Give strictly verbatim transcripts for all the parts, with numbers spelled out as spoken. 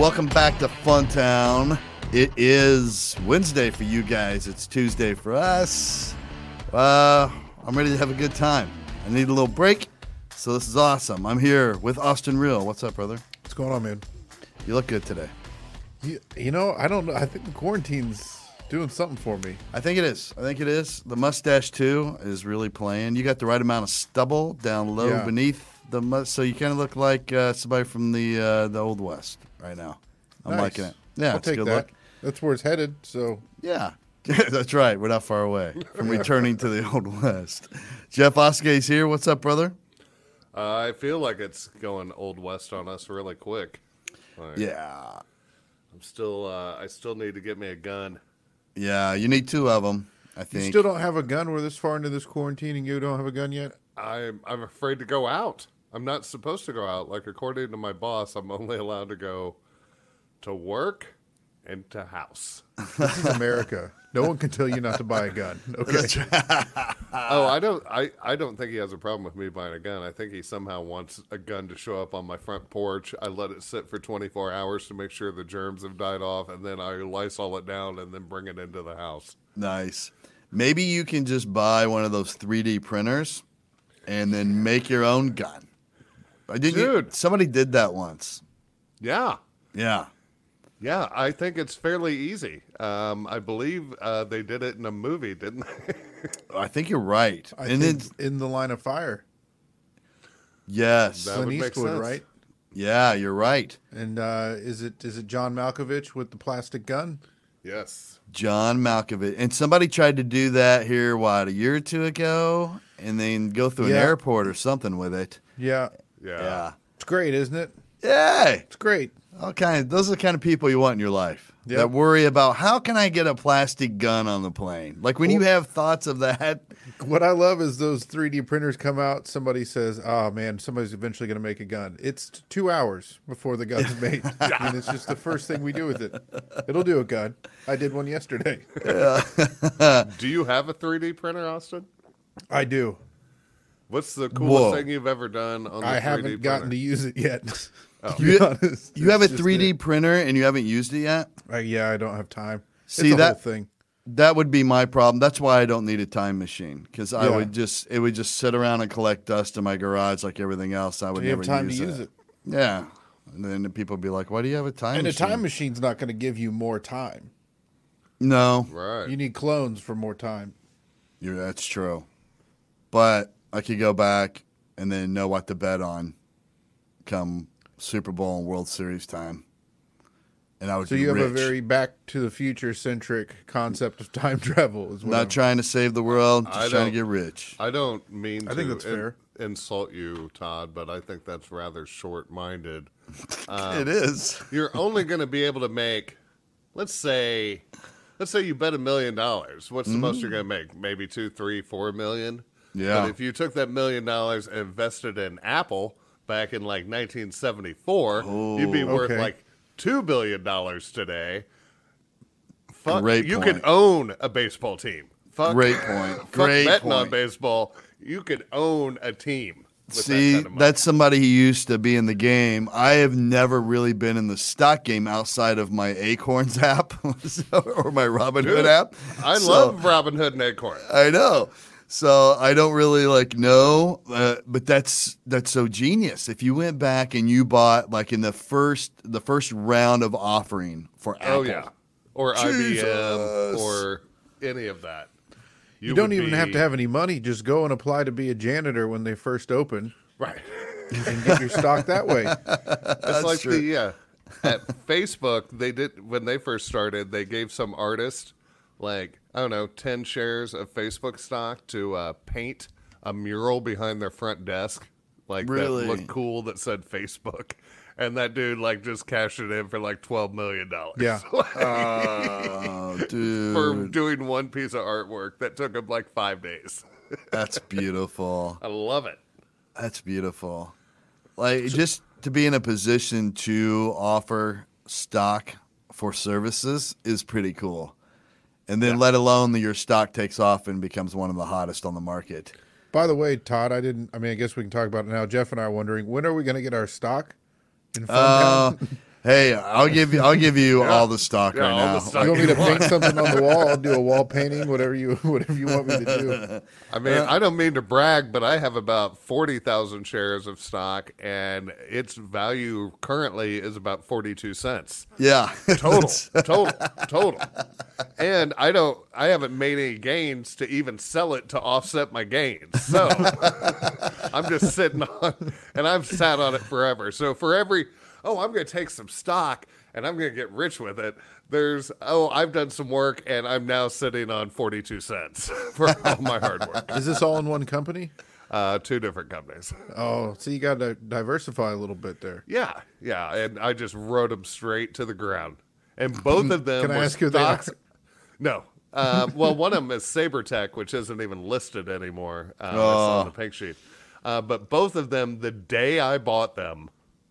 Welcome back to Funtown. It is Wednesday for you guys. It's Tuesday for us. Uh, I'm ready to have a good time. I need a little break, so this is awesome. I'm here with Austin Real. What's up, brother? What's going on, man? You look good today. You, you know, I don't know. I think the quarantine's doing something for me. I think it is. I think it is. The mustache, too, is really playing. You got the right amount of stubble down low Yeah. beneath the mu- so you kind of look like uh, somebody from the uh, the Old West right now. I'm Nice. liking it. Yeah, I'll it's a take good that. look. That's where it's headed. So Yeah, that's right. We're not far away from returning to the Old West. Jeff Oskay's here. What's up, brother? Uh, I feel like it's going Old West on us really quick. Like, Yeah. I'm still. Uh, I still need to get me a gun. Yeah, you need two of them, I you think. still don't have a gun. We're this far into this quarantine, and you don't have a gun yet. I'm. I'm afraid to go out. I'm not supposed to go out. Like according to my boss, I'm only allowed to go to work and to house. This is America. No one can tell you not to buy a gun. Okay. Oh, I don't. I, I don't think he has a problem with me buying a gun. I think he somehow wants a gun to show up on my front porch. I let it sit for twenty-four hours to make sure the germs have died off, and then I Lysol it down and then bring it into the house. Nice. Maybe you can just buy one of those three D printers and then make your own gun. I did Dude. Somebody did that once. Yeah. Yeah. Yeah, I think it's fairly easy. Um, I believe uh, they did it in a movie, didn't they? I think you're right. I and think then, in the line of fire, yes. That Clint would make Eastwood, sense. right? Yeah, you're right. And uh, is it is it John Malkovich with the plastic gun? Yes. John Malkovich. And somebody tried to do that here, what, a year or two ago? And then go through an Yeah. airport or something with it. Yeah, Yeah. Yeah. it's great, isn't it? Yeah. It's great. All kind. Those are the kind of people you want in your life Yep. that worry about how can I get a plastic gun on the plane. Like when you Well- have thoughts of that. What I love is those three D printers come out. Somebody says, "Oh man, somebody's eventually going to make a gun." It's t- two hours before the gun's made, and it's just the first thing we do with it. It'll do a gun. I did one yesterday. Do you have a three D printer, Austin? I do. What's the coolest Whoa. thing you've ever done on the I three D haven't printer? gotten to use it yet. to You, be honest, you have a It's just three D that- printer and you haven't used it yet? Uh, yeah, I don't have time. See, it's a that- whole thing. That would be my problem. That's why I don't need a time machine because I Yeah. would just it would just sit around and collect dust in my garage like everything else. I would You have never time use to use it, Yeah, and then people would be like, "Why do you have a time and a machine?" time machine's not going to give you more time. No, Right. You need clones for more time. you're, that's true. But I could go back and then know what to bet on come Super Bowl and World Series time, and I would. So be you have a rich. very Back to the Future centric concept of time travel. Is what Not I'm- trying to save the world, I just trying to don't- get rich. I don't mean I to think that's in- fair. insult you, Todd, but I think that's rather short-minded. it is. You're only going to be able to make, let's say, let's say you bet a million dollars. What's the most you're going to make? Maybe two, three, four million. Yeah. But if you took that million dollars and invested in Apple back in like nineteen seventy-four, you'd be worth okay. like two billion dollars today. Fuck, Great you point. could own a baseball team. Fuck, Great point. Fuck Great betting on point. baseball. You could own a team. With See, that kind of money. that's somebody who used to be in the game. I have never really been in the stock game outside of my Acorns app or my Robinhood Dude, app. I So, love Robin Hood and Acorn. I know. So I don't really like know, uh, but that's that's so genius. If you went back and you bought like in the first the first round of offering for Apple, Oh yeah, or I B M Jesus. or any of that. You don't would even have be- to have any money. Just go and apply to be a janitor when they first open right. and get your stock that way. It's like true. the uh, at Facebook they did when they first started. They gave some artist like I don't know ten shares of Facebook stock to uh, paint a mural behind their front desk, like Really? that looked cool that said Facebook. And that dude like just cashed it in for like twelve million dollars. Yeah. oh, dude, for doing one piece of artwork that took him like five days. that's beautiful. I love it. That's beautiful. Like just to be in a position to offer stock for services is pretty cool. And then let alone that your stock takes off and becomes one of the hottest on the market. By the way, Todd, I didn't. I mean, I guess we can talk about it now. Jeff and I are wondering when are we going to get our stock in Uh, Funtown? Hey, I'll give you. I'll give you Yeah. all the stock Yeah, right all now. the stock. You want me to You want. paint something on the wall? I'll do a wall painting, whatever you whatever you want me to do. I mean, I don't mean to brag, but I have about forty thousand shares of stock, and its value currently is about forty-two cents. Yeah, Total, total, total. And I don't, I haven't made any gains to even sell it to offset my gains. So I'm just sitting on, and I've sat on it forever. So for every, oh, I'm going to take some stock and I'm going to get rich with it. There's, oh, I've done some work and I'm now sitting on forty-two cents for all my hard work. Is this all in one company? Uh, two different companies. Oh, so you got to diversify a little bit there. Yeah, yeah. And I just rode them straight to the ground. And both of them Can I were ask who they are? stocks. No. Uh, well, one of them is SaberTech, which isn't even listed anymore. Uh, It's on the pink sheet. Uh, but both of them, the day I bought them,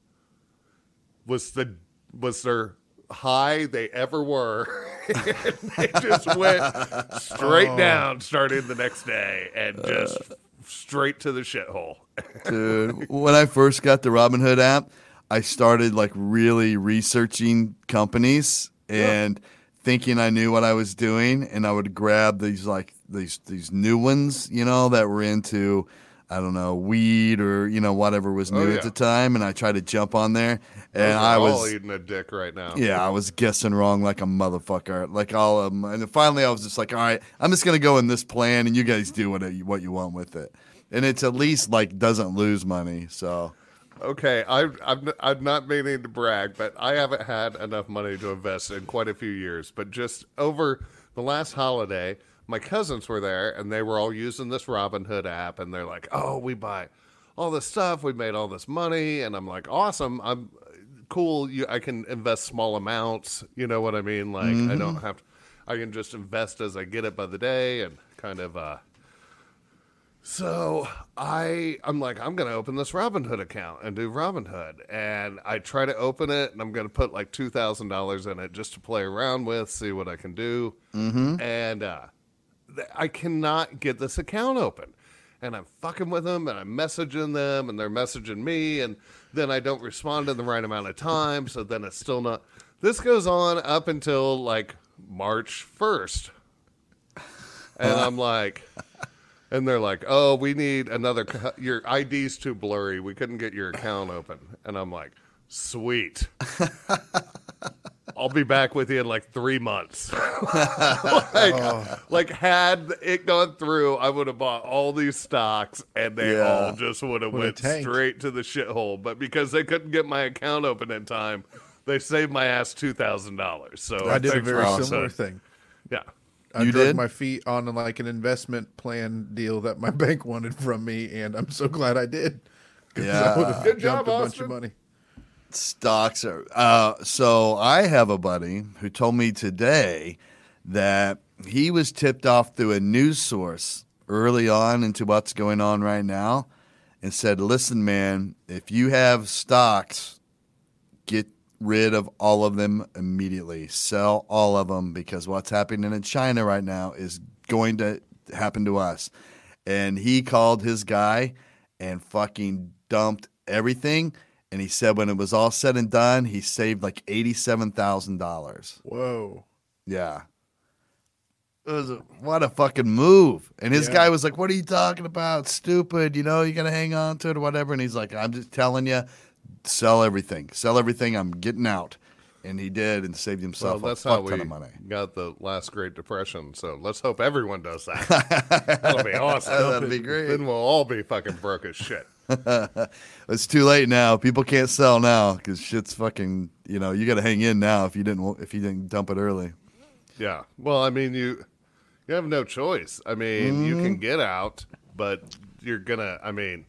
was the was their high they ever were. And they just went straight Oh. down starting the next day and just straight to the shithole. dude. When I first got the Robinhood app, I started like really researching companies and thinking I knew what I was doing, and I would grab these like these these new ones, you know, that were into, I don't know, weed or, you know, whatever was new Oh, yeah. at the time, and I tried to jump on there, and Those are I all was eating a dick right now. yeah, I was guessing wrong like a motherfucker, like all of them. And then finally, I was just like, all right, I'm just gonna go in this plan, and you guys do what you, what you want with it, and it's at least like doesn't lose money. So Okay, I, I'm I'm not meaning to brag, but I haven't had enough money to invest in quite a few years. But just over the last holiday, my cousins were there, and they were all using this Robinhood app, and they're like, "Oh, we buy all this stuff. We made all this money," and I'm like, "Awesome! I'm cool. You, I can invest small amounts. You know what I mean? Like I don't have to. I can just invest as I get it by the day, and kind of." Uh, So I, I'm like, I'm going to open this Robinhood account and do Robinhood. And I try to open it, and I'm going to put like two thousand dollars in it just to play around with, see what I can do. Mm-hmm. And uh, th- I cannot get this account open. And I'm fucking with them, and I'm messaging them, and they're messaging me, and then I don't respond in the right amount of time, so then it's still not. This goes on up until like March first. And I'm like... And they're like, "Oh, we need another. Co- your I D's too blurry. We couldn't get your account open." And I'm like, "Sweet, I'll be back with you in like three months." like, Oh. like had it gone through, I would have bought all these stocks, and they Yeah. all just would have Would've went tanked. straight to the shithole. But because they couldn't get my account open in time, they saved my ass two thousand dollars. So I did a thanks very for awesome. similar listening. thing. Yeah. I You drug did? my feet on like an investment plan deal that my bank wanted from me, and I'm so glad I did. 'Cause Yeah. I would have Good jumped job, a bunch Austin. of money. stocks are. Uh, so I have a buddy who told me today that he was tipped off through a news source early on into what's going on right now, and said, "Listen, man, if you have stocks, get rid of all of them immediately. Sell all of them, because what's happening in China right now is going to happen to us." And he called his guy and fucking dumped everything. And he said when it was all said and done, he saved like eighty-seven thousand dollars. Whoa. Yeah. It was a, what a fucking move. And his Yeah. guy was like, "What are you talking about? Stupid. You know, you got to hang on to it or whatever." And he's like, "I'm just telling you, sell everything. Sell everything. I'm getting out." And he did, and saved Well, himself that's a how fuck we ton of money. got the last Great Depression. So let's hope everyone does that. That'll be awesome. That'd be great. Then we'll all be fucking broke as shit. It's too late now. People can't sell now because shit's fucking. You know, you got to hang in now if you didn't if you didn't dump it early. Yeah. Well, I mean, you you have no choice. I mean, you Mm-hmm. can get out, but you're gonna. I mean,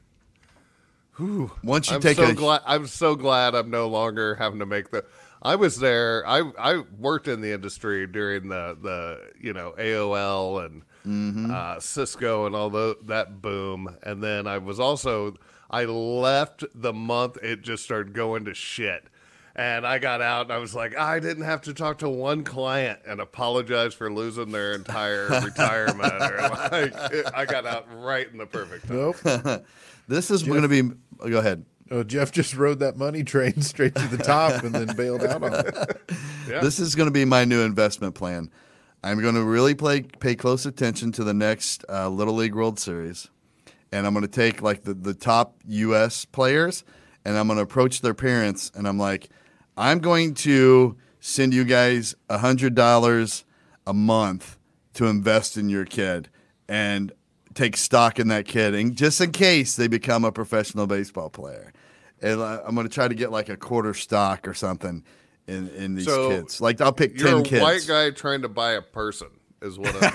Once you I'm take so a glad. I'm so glad I'm no longer having to make the. I was there. I I worked in the industry during the the you know A O L and Mm-hmm. uh, Cisco and all the, that boom, and then I was also I left the month it just started going to shit. And I got out and I was like, I didn't have to talk to one client and apologize for losing their entire retirement. Or like, it, I got out right in the perfect time. Nope. This is going to be. Go ahead. Oh, Jeff just rode that money train straight to the top and then bailed out on it. Yeah. This is going to be my new investment plan. I'm going to really play, pay close attention to the next uh, Little League World Series, and I'm going to take like the, the top U S players, and I'm going to approach their parents, and I'm like, I'm going to send you guys one hundred dollars a month to invest in your kid and take stock in that kid, and just in case they become a professional baseball player. And I'm going to try to get like a quarter stock or something in, in these So, kids. Like I'll pick You're ten a kids. white guy trying to buy a person, is what I'm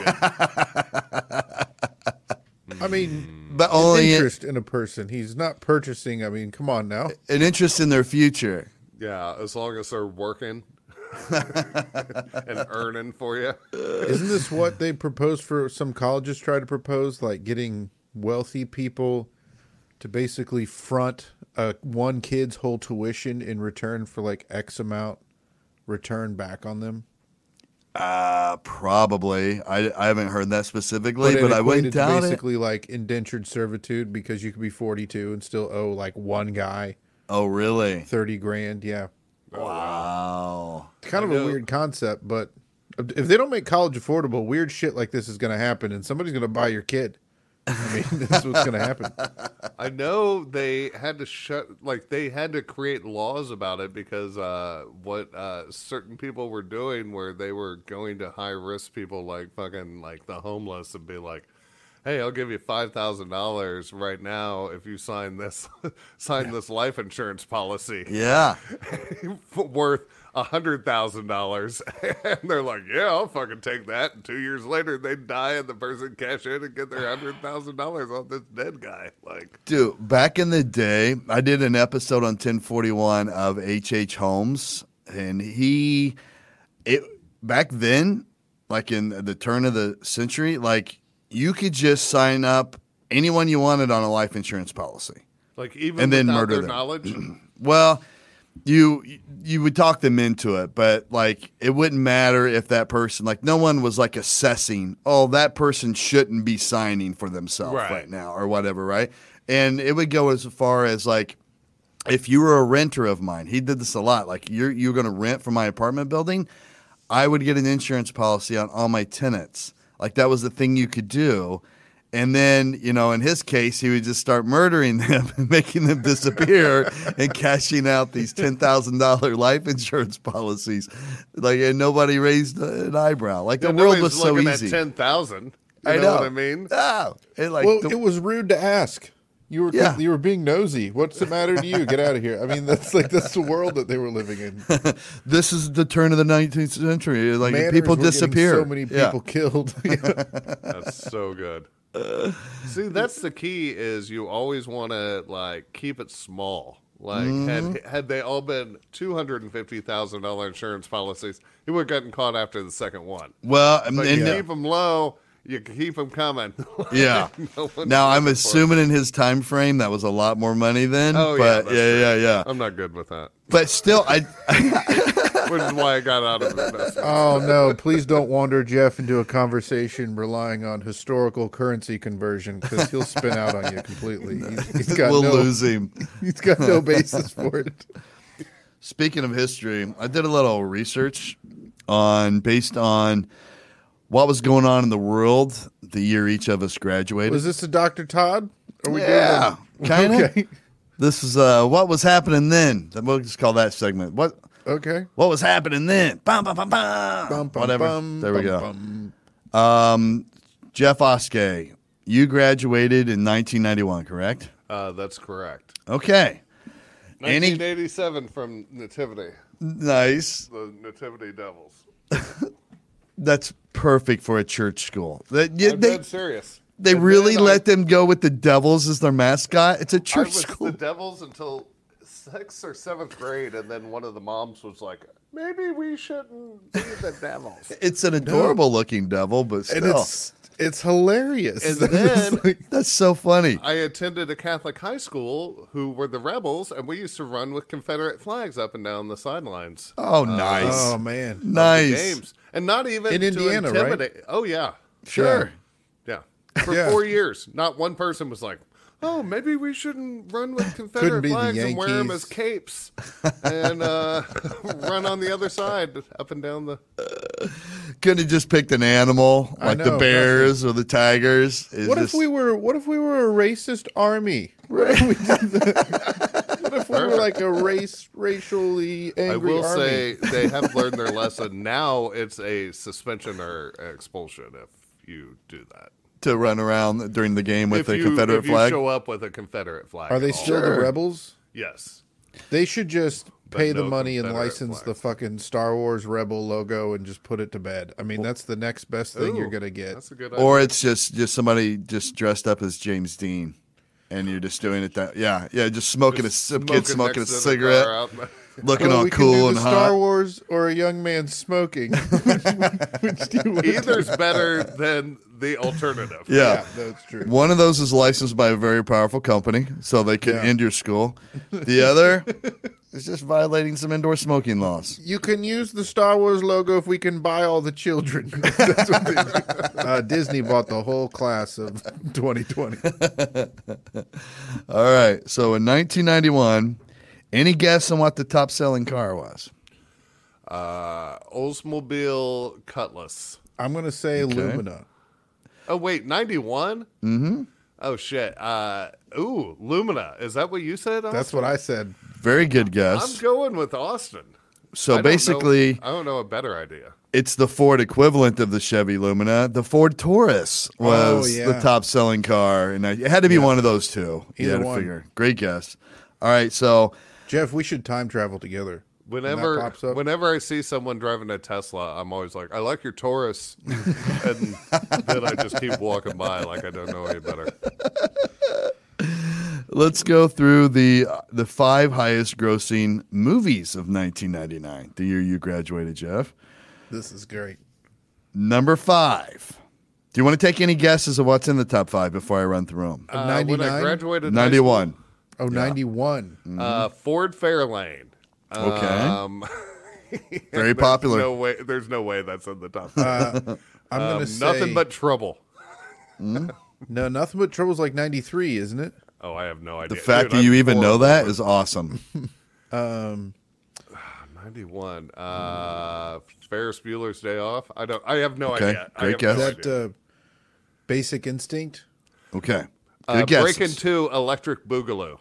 getting. I mean, But an only interest in a person. He's not purchasing. I mean, come on now. an interest in their future. Yeah, as long as they're working and earning for you. Isn't this what they propose for some colleges try to propose, like getting wealthy people to basically front uh, one kid's whole tuition in return for like X amount return back on them? Uh, probably. I, I haven't heard that specifically, it but I wouldn't equated to doubt it. basically like indentured servitude because you could be forty-two and still owe like one guy Oh, really? thirty grand. Yeah. Wow. It's kind I of a know. weird concept, but if they don't make college affordable, weird shit like this is going to happen, and somebody's going to buy your kid. I mean, that's what's going to happen. I know they had to shut, like they had to create laws about it because uh, what uh, certain people were doing, where they were going to high risk people like fucking like the homeless and be like, "Hey, I'll give you five thousand dollars right now if you sign this sign this life insurance policy Yeah. worth a hundred thousand dollars," and they're like, "Yeah, I'll fucking take that." And two years later, they die, and the person cash in and get their hundred thousand dollars on this dead guy. Like, Dude, back in the day, I did an episode on ten forty-one of H H. Holmes, and he, it back then, like in the turn of the century, like you could just sign up anyone you wanted on a life insurance policy. like even And then without murder their them. knowledge. Well, you you would talk them into it, but like it wouldn't matter if that person, like no one was like assessing, oh, that person shouldn't be signing for themselves right, Right. now or whatever, right? And it would go as far as like if you were a renter of mine, he did this a lot. Like you're you're going to rent from my apartment building, I would get an insurance policy on all my tenants. Like that was the thing you could do. And then, you know, in his case, he would just start murdering them and making them disappear and cashing out these ten thousand dollars life insurance policies. Like, and nobody raised an eyebrow. Like, the And world nobody's was so looking easy. At ten thousand. You I know, know what I mean? Oh, and like, Well, the- it was rude to ask. You were Yeah. you were being nosy. What's the matter to you? Get out of here. I mean, that's like that's the world that they were living in. this is the turn of the nineteenth century. Like, Manners people were getting disappear. So many Yeah. people killed. Yeah. That's so good. See, that's the key. Is you always want to like keep it small. Like Mm-hmm. had had they all been two hundred and fifty thousand dollar insurance policies, he would have gotten caught after the second one. Well, and, But and- you keep them low, you keep them coming. yeah. No one's Now, I'm looking for it. assuming in his time frame that was a lot more money then. Oh yeah, but that's yeah, true. yeah, yeah. I'm not good with that, But still, I. which is why I got out of it. Oh no! Please don't wander Jeff into a conversation relying on historical currency conversion because he'll spin out on you completely. He's, he's got we'll no, lose him. He's got no basis for it. Speaking of history, I did a little research on based on what was going on in the world the year each of us graduated. Was this a Doctor Todd? Are we yeah, doing kind of. Okay. This is uh, what was happening then. We'll just call that segment. What Okay. what was happening then? Bum, bum, bum, bum. Bum, bum, Whatever. bum, there we bum, go. bum. Um, Jeff Oskey, you graduated in nineteen ninety-one, correct? Uh, that's correct. Okay. Any nineteen eighty-seven from Nativity, nice. the Nativity Devils. That's perfect for a church school. They, you- I'm they, dead serious. they And really then I- let them go with the Devils as their mascot. It's a I church was school. the Devils until sixth or seventh grade, and then one of the moms was like, "Maybe we shouldn't be the Devils." It's an adorable looking devil, but And still, it's it's hilarious. And It's then- like- that's so funny. I attended a Catholic high school who were the Rebels, and we used to run with Confederate flags up and down the sidelines. Oh, nice, oh man. of the nice. games, and not even In to Indiana, right? intimidate. Oh yeah, Sure. yeah. For Yeah. four years, not one person was like, oh, maybe we shouldn't run with Confederate be the flags and wear them Yankees. as capes and uh, run on the other side up and down the. Couldn't have just picked an animal I like the know, bears or the tigers. It's What just, if we were? What if we were a racist army? Right. We did the- what if we were like a race, racially angry I will army? say they have learned their lesson. Now it's a suspension or expulsion if you do that. to run around during the game with if the you, Confederate if you flag? show up with a Confederate flag, Are they at all. still the Sure. rebels? Yes. They should just But pay the no money and Confederate license the flags. fucking Star Wars Rebel logo and just put it to bed. I mean, that's the next best thing you're Ooh, gonna get. That's a good idea. Or it's just just somebody just dressed up as James Dean, and you're just doing it that yeah yeah just smoking Just a some kid smoking a next to the cigarette, car out- looking Well, all we can cool do and the hot. Star Wars or a young man smoking. which, which do you want to Either's do? better than the alternative. Yeah. Yeah, that's true. One of those is licensed by a very powerful company, so they can Yeah. end your school. The other is just violating some indoor smoking laws. You can use the Star Wars logo if we can buy all the children. That's what they, uh, Disney bought the whole class of twenty twenty. All right, so in nineteen ninety-one, any guess on what the top selling car was? Uh, Oldsmobile Cutlass. I'm going to say Lumina. Oh wait, ninety-one. Mm-hmm. Oh shit. Uh, ooh, Lumina. Is that what you said? That's what I said. Very good I'm guess. going with Austin. So I don't basically, know, I don't know a better idea. it's the Ford equivalent of the Chevy Lumina. The Ford Taurus was Oh, yeah. the top selling car, and it had to be one of those two. You Either had to one. figure. Great guess. All right, so Jeff, we should time travel together. When that Whenever, pops up. whenever I see someone driving a Tesla, I'm always like, "I like your Taurus," and then I just keep walking by like I don't know any better. let's go through the the five highest grossing movies of nineteen ninety-nine, the year you graduated, Jeff. This is great. Number five. Do you want to take any guesses of what's in the top five before I run through them? Uh, when I ninety-nine? graduated high ninety-one. Oh, ninety-one. Mm-hmm. Uh, Ford Fairlane. Okay. Um, Very there's popular. No way. There's no way that's in the top. five. Uh, I'm Um, going to say nothing but trouble. no. Nothing but trouble's like ninety-three, isn't it? Oh, I have no The idea. fact Dude, that you I'm even know horrible that with- is awesome. Um, ninety-one. Uh, Ferris Bueller's Day Off. I don't. I have no Okay, idea. I great have guess. no that idea. uh, Basic Instinct. Okay. Good Uh, guesses. Breaking Two, Electric Boogaloo.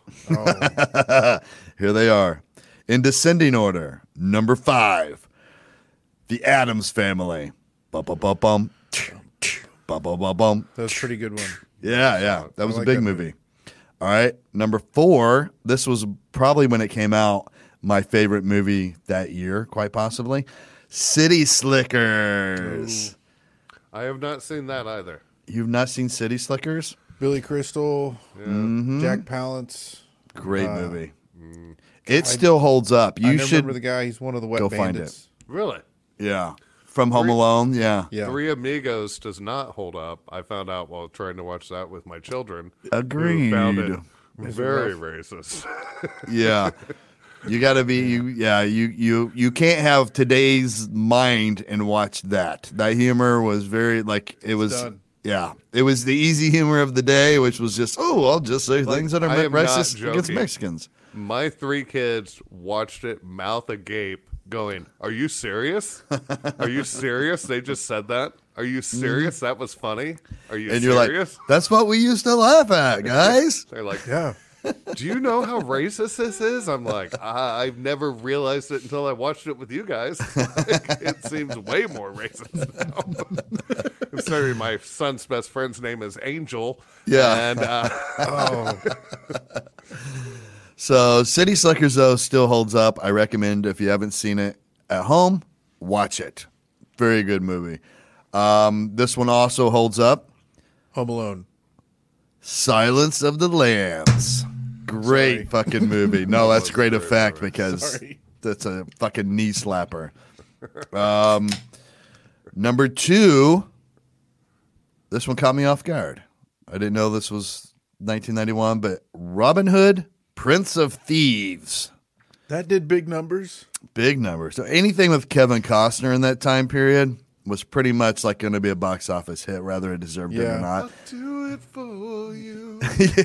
Oh, Here they are. In descending order. Number five. The Addams Family. Bum, bum, bum, bum. Bum, bum, bum, bum. that was a pretty good one. Yeah, yeah. That was I a like big that movie. movie. All right. Number four. This was probably when it came out, my favorite movie that year, quite possibly. City Slickers. I have not seen that either. You've not seen City Slickers? Billy Crystal, Mm-hmm. Jack Palance. Great Uh, movie. It still holds up. I You never should remember the guy. He's one of the wet go find bandits. Really? Yeah. From Home Three- Alone, yeah. Yeah. Three Amigos does not hold up. I found out while trying to watch that with my children. who Agreed. Found it very racist. Yeah. You got to be you yeah, you you you can't have today's mind and watch that. That humor was very like it was done. yeah. It was the easy humor of the day, which was just, "Oh, I'll just say things that are I am not racist against joking. Mexicans." My three kids watched it mouth agape, going, "Are you serious? Are you serious? They just said that. Are you serious? That was funny. Are you And you're serious?" like, "That's what we used to laugh at, guys." They're like, Yeah. "Do you know how racist this is?" I'm like, I- "I've never realized it until I watched it with you guys. Like, it seems way more racist now." Considering my son's best friend's name is Angel. Yeah. And uh, Oh, So City Slickers, though, still holds up. I recommend if you haven't seen it at home, watch it. Very good movie. Um, this one also holds up. Home Alone. Silence of the Lambs. Great Sorry. fucking movie. No, that's was a great great effect movie. because Sorry. that's a fucking knee slapper. Um, number two, this one caught me off guard. I didn't know this was nineteen ninety-one, but Robin Hood, Prince of Thieves. That did big numbers. Big number. So anything with Kevin Costner in that time period, was pretty much like going to be a box office hit, whether it deserved it Yeah. or not. I'll do it for you.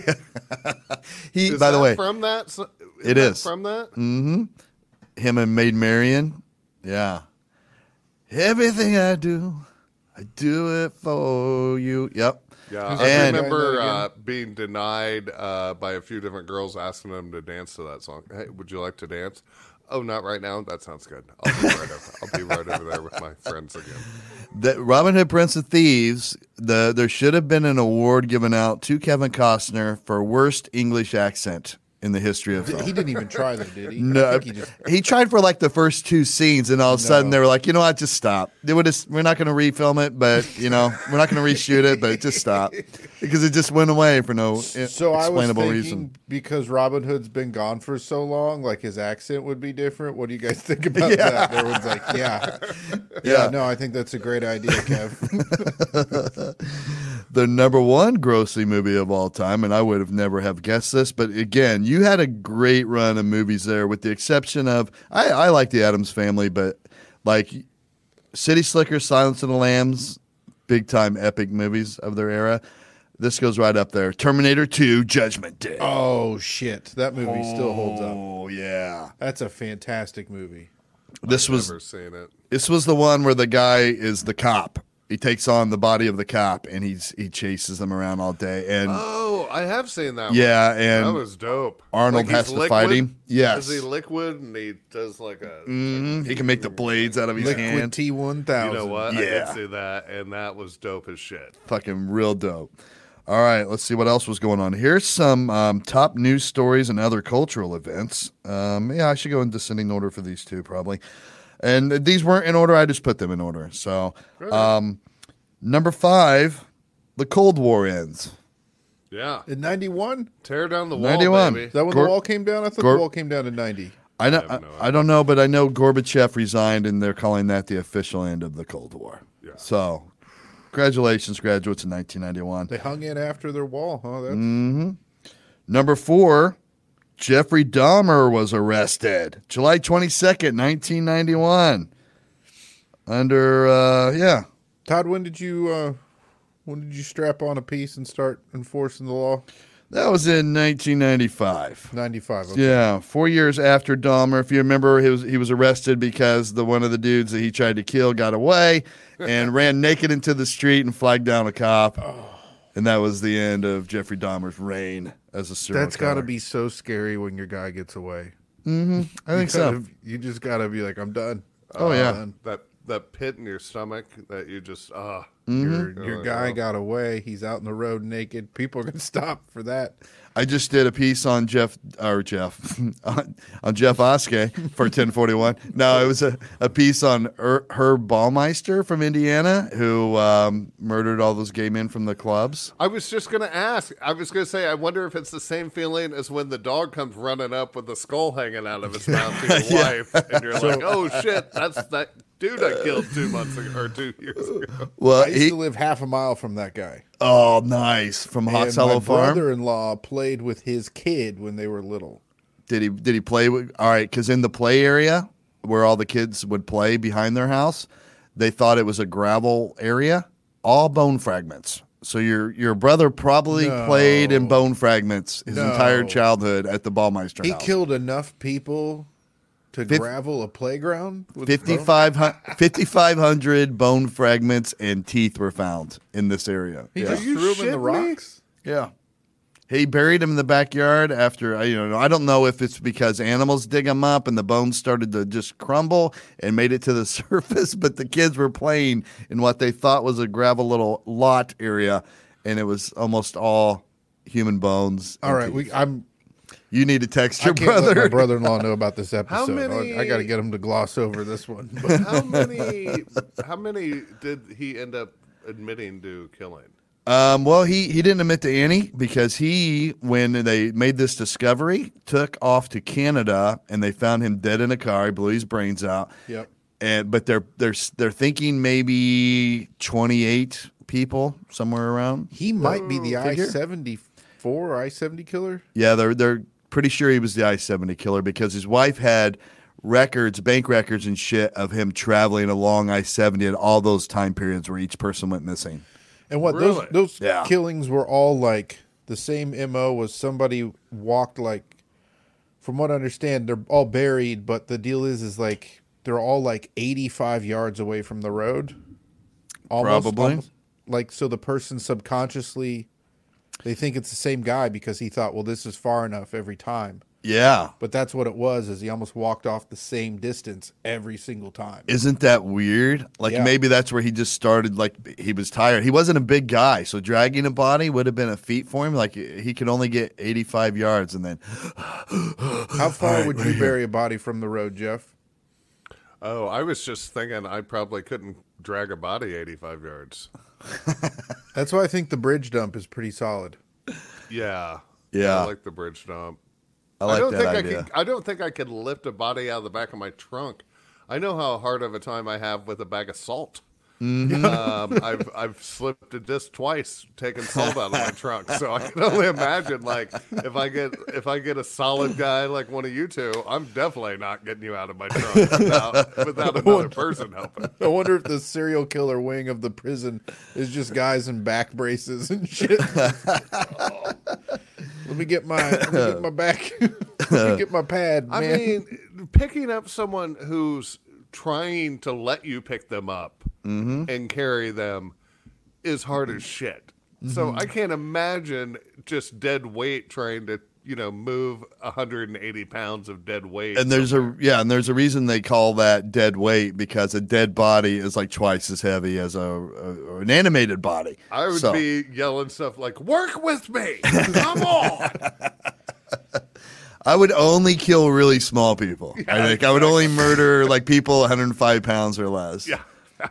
He, Is by the that way, from that? Is It that is. from that. him and Maid Marian, yeah. Everything I do, I do it for you. Yep. Yeah, Who's I And- remember Again? uh, being denied uh, by a few different girls asking them to dance to that song. Hey, would you like to dance? Oh, not right now. That sounds good. I'll be right over. I'll be right over there with my friends again. The Robin Hood, Prince of Thieves. The there should have been an award given out to Kevin Costner for worst English accent in the history of film. He didn't even try that, did he? I No, think he just. he tried for like the first two scenes, and all of a sudden No. they were like, "You know what? Just stop. They would just, we're not going to refilm it, but you know, we're not going to reshoot it, but just stop," because it just went away for no i- So I was explainable thinking reason. because Robin Hood's been gone for so long, like his accent would be different. What do you guys think about Yeah. that? Everyone's like, yeah. Yeah. yeah, no, I think that's a great idea, Kev. The number one grossing movie of all time, and I would have never have guessed this, but again, you had a great run of movies there, with the exception of I, I like the Addams Family, but like City Slickers, Silence of the Lambs, big time epic movies of their era. This goes right up there. Terminator two, Judgment Day. Oh shit, that movie still holds up. Oh yeah, That's a fantastic movie. this was Never seen it. this was the one where the guy is the cop. He takes on the body of the cop, and he's he chases them around all day. And Oh, I have seen that. yeah, one. and that was dope. Arnold Like, has he's to fight liquid? him. Yes. Is he liquid and he does like a? Mhm. He can make the blades out of his Liquid hand. T one You thousand. know what? I Yeah. did see that, and that was dope as shit. Fucking real dope. All right, let's see what else was going on. Here's some um, top news stories and other cultural events. Um, yeah, I should go in descending order for these two, probably. And these weren't in order. I just put them in order. So, um, number five, the Cold War ends. Yeah, In ninety-one? tear down the wall, ninety-one. baby. Is that when Gor- the wall came down? I thought Gor- the wall came down in ninety. I know. I have no I, I don't know, but I know Gorbachev resigned, and they're calling that the official end of the Cold War. Yeah. So, congratulations, graduates, in nineteen ninety-one. They hung in after their wall, huh? That's, Mm. Number four, Jeffrey Dahmer was arrested July twenty-second, nineteen ninety-one. Under, uh, yeah. Todd, when did you uh, when did you strap on a piece and start enforcing the law? That was in nineteen ninety-five. ninety-five. Okay. Yeah, four years after Dahmer. If you remember, he was he was arrested because the one of the dudes that he tried to kill got away and ran naked into the street and flagged down a cop. And that was the end of Jeffrey Dahmer's reign as a serial That's got to killer. be so scary when your guy gets away. I think You so. gotta- You just got to be like, I'm done. Oh, I'm yeah. done. That that pit in your stomach that you just ah. Mm-hmm. Your, your Oh, guy wow. got away. He's out in the road naked. People are going to stop for that. I just did a piece on Jeff or Jeff on, on Jeff Oskey for ten forty-one. No, it was a, a piece on er, Herb Ballmeister from Indiana, who um, murdered all those gay men from the clubs. I was just gonna ask. I was gonna say. I wonder if it's the same feeling as when the dog comes running up with the skull hanging out of his mouth to your Yeah. wife, and you're like, "Oh shit, that's that dude I killed two months ago or two years ago." Well, I used he, to live half a mile from that guy. oh, nice from Hot And Hollow my Farm. brother-in-law played with his kid when they were little. Did he? Did he play with? All right, because in the play area where all the kids would play behind their house, they thought it was a gravel area, all bone fragments. So your your brother probably No. played in bone fragments his No. entire childhood at the Ballmeister He house. killed enough people to Fif- gravel a playground. with bone- fifty-five hundred bone fragments and teeth were found in this area. He yeah. just you threw him in the shitting me? rocks. yeah. He buried him in the backyard after, I- you know, I don't know if it's because animals dig them up and the bones started to just crumble and made it to the surface, but the kids were playing in what they thought was a gravel little lot area, and it was almost all human bones. All and right, teeth. we, I'm. You need to text I your can't let brother. my brother-in-law know about this episode. many- I, got to get him to gloss over this one. But How many? How many did he end up admitting to killing? Um, well, he, he didn't admit to any because he, when they made this discovery, took off to Canada and they found him dead in a car. He blew his brains out. yep. And but they're they're they're thinking maybe twenty-eight people somewhere around. He might be the I Figure. seventy-four or I seventy killer. Yeah, they're they're pretty sure he was the I seventy killer because his wife had records, bank records and shit of him traveling along I seventy at all those time periods where each person went missing. And what Really? those those Yeah. killings were all like the same M O was somebody walked like, from what I understand, they're all buried, but the deal is is like they're all like eighty-five yards away from the road. Almost, Probably. almost. Like, so the person subconsciously, they think it's the same guy because he thought, well, this is far enough every time. Yeah. But that's what it was, is he almost walked off the same distance every single time. Isn't that weird? Like Yeah. maybe that's where he just started, like he was tired. He wasn't a big guy, so dragging a body would have been a feat for him. Like he could only get eighty-five yards and then How far would you bury a body from the road, Jeff? Oh, I was just thinking I probably couldn't drag a body eighty-five yards. That's why I think the bridge dump is pretty solid. Yeah. Yeah. I like the bridge dump. I like don't that think idea. I could I don't think I could lift a body out of the back of my trunk. I know how hard of a time I have with a bag of salt. Mm-hmm. Um, I've I've slipped a disc twice taking salt out of my trunk, so I can only imagine like if I get if I get a solid guy like one of you two, I'm definitely not getting you out of my trunk without, without another person helping. I wonder if the serial killer wing of the prison is just guys in back braces and shit. Let me get my let me get my back. Let me get my pad, I man. mean, picking up someone who's trying to let you pick them up and carry them is hard as shit. So I can't imagine just dead weight trying to, you know, move one hundred eighty pounds of dead weight. And there's a yeah, and there's a reason they call that dead weight, because a dead body is like twice as heavy as a, a an animated body. I would So- be yelling stuff like, "Work with me, come on!" I would only kill really small people. I think I would only murder like people one hundred five pounds or less. Yeah.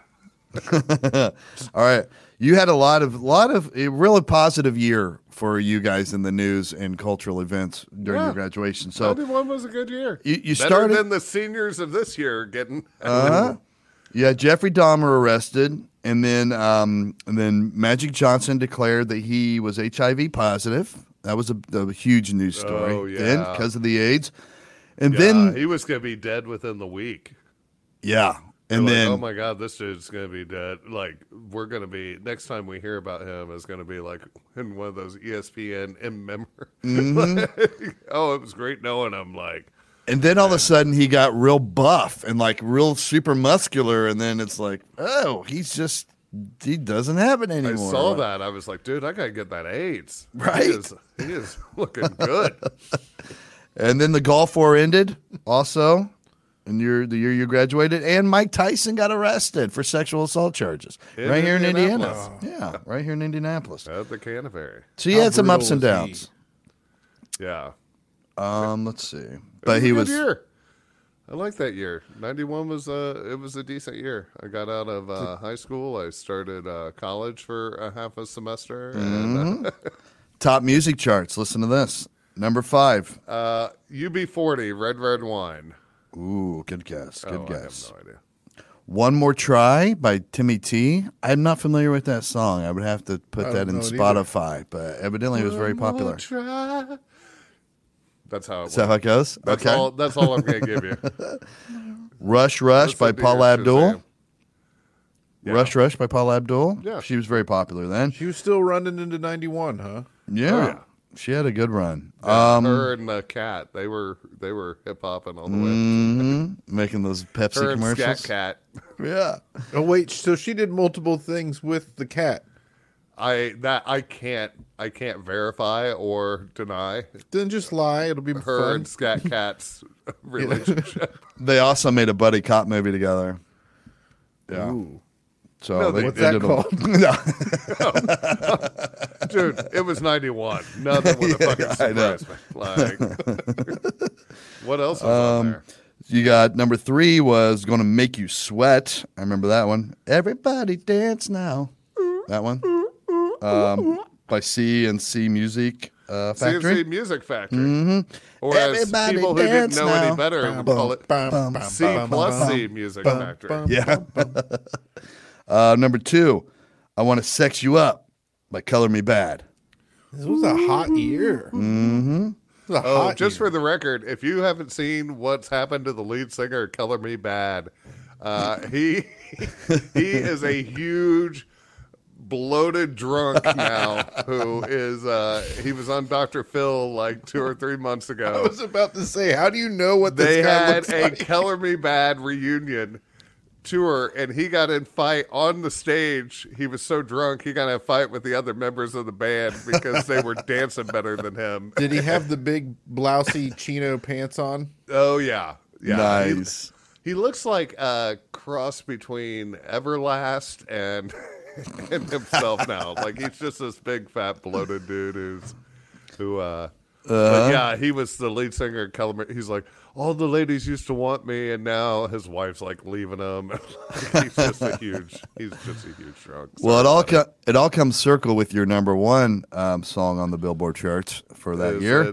All right. You had a lot of lot of a really positive year for you guys in the news and cultural events during Yeah. your graduation. So ninety-one was a good year. You- you Better started- than the seniors of this year getting. uh you had Jeffrey Dahmer arrested, and then um, and then Magic Johnson declared that he was H I V positive. That was a, a huge news story Oh, yeah. then because of the AIDS. And Yeah, then he was going to be dead within the week. yeah, and Like, then oh my god, this dude's gonna be dead. Like, we're gonna be next time we hear about him is gonna be like in one of those E S P N in memory. Mm-hmm. Oh, it was great knowing him. Like, And then all of a sudden he got real buff and like real super muscular, and then it's like, oh, he's just he doesn't have it I anymore. saw that. I was like, dude, I gotta get that AIDS. Right? He is, he is looking good. And then the Gulf War ended also, and you're the year you graduated, and Mike Tyson got arrested for sexual assault charges In right here in Indiana. Indianapolis. Yeah, right here in Indianapolis. At the Canterbury. So he How had some ups and brutal was downs. Yeah. Um, let's see, It but was he a good was year. I like that year. ninety-one was uh it was a decent year. I got out of uh, high school. I started uh, college for a half a semester, and uh, top music charts. Listen to this, number five. uh, U B forty, Red Red Wine. Ooh, good guess. Good oh, guess. I have no idea. One More Try by Timmy T. I'm not familiar with that song. I would have to put I that don't in know it either. Spotify, but evidently it was very One more popular. try. That's how it Is that how went. it goes? That's okay. all. That's all I'm gonna give you. Rush Rush Listen by to Paul your Abdul. Shazam. Yeah. Rush Rush by Paul Abdul. Yeah. She was very popular then. She was still running into ninety-one, huh? Yeah. Oh, yeah. She had a good run. Yeah, Um, her and the cat, they were they were hip hopping on the way. mhm, making those Pepsi Her and commercials. Scat Cat. Yeah. Oh wait, so she did multiple things with the cat. I that I can't I can't verify or deny Then just lie. It'll be her fun. and Scat Cat's relationship. They also made a buddy cop movie together. Yeah. Ooh. So No, they, what's they that did a- called? No. Dude, it was ninety-one. Nothing would have fucking I know. surprised me. Like, what else was on Um, there? You got number three was going to make you sweat. I remember that one. Everybody dance now. That one. Um, by C and C Music uh, C N Factory. C Music Factory. Or as Everybody people who didn't dance know now. any better would call it Bum, bum, C bum, plus bum, C Music bum, Factory. bum, Yeah. bum, bum. Uh, number two, I Want to Sex You Up by Color Me Bad. This was a hot year. Mm-hmm. The Oh, hot just eater. for the record, if you haven't seen what's happened to the lead singer, of Color Me Bad, uh, he he is a huge bloated drunk now who is uh, he was on Doctor Phil like two or three months I ago. was about to say, how do you know what this They guy had looks a like? Color Me Bad reunion tour, and he got in fight on the stage. He was so drunk he got in a fight with the other members of the band because they were dancing better than him. Did he have the big blousy chino pants on? Oh yeah, yeah. Nice. He, he looks like a cross between Everlast and and himself now. Like he's just this big fat bloated dude who's who. uh But yeah, he was the lead singer of Color Me. He's like, all the ladies used to want me, and now his wife's like leaving him. He's just a huge. He's just a huge drunk. Well, it Sorry all about co- it all comes circle with your number one um, song on the Billboard charts for that Is year. it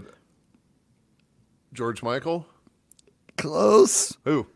George Michael. Close. Who?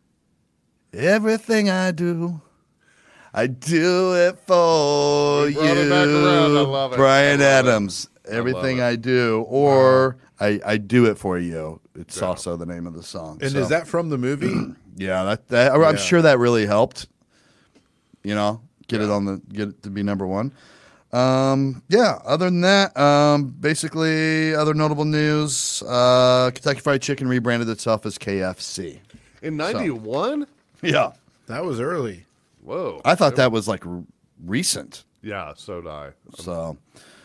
Everything I do, I do it for We you. brought it back around. I love it. Brian I love it. Adams. Everything it. I do, or I, I do it for you. It's also the name of the song. And So, is that from the movie? yeah, that, that I'm Yeah. sure that really helped. You know, get it on the get it to be number one. Um, yeah. Other than that, um, basically, other notable news: uh, Kentucky Fried Chicken rebranded itself as K F C. In ninety-one? Yeah, That was early. Whoa. I thought that was like r- recent. Yeah, so did I. So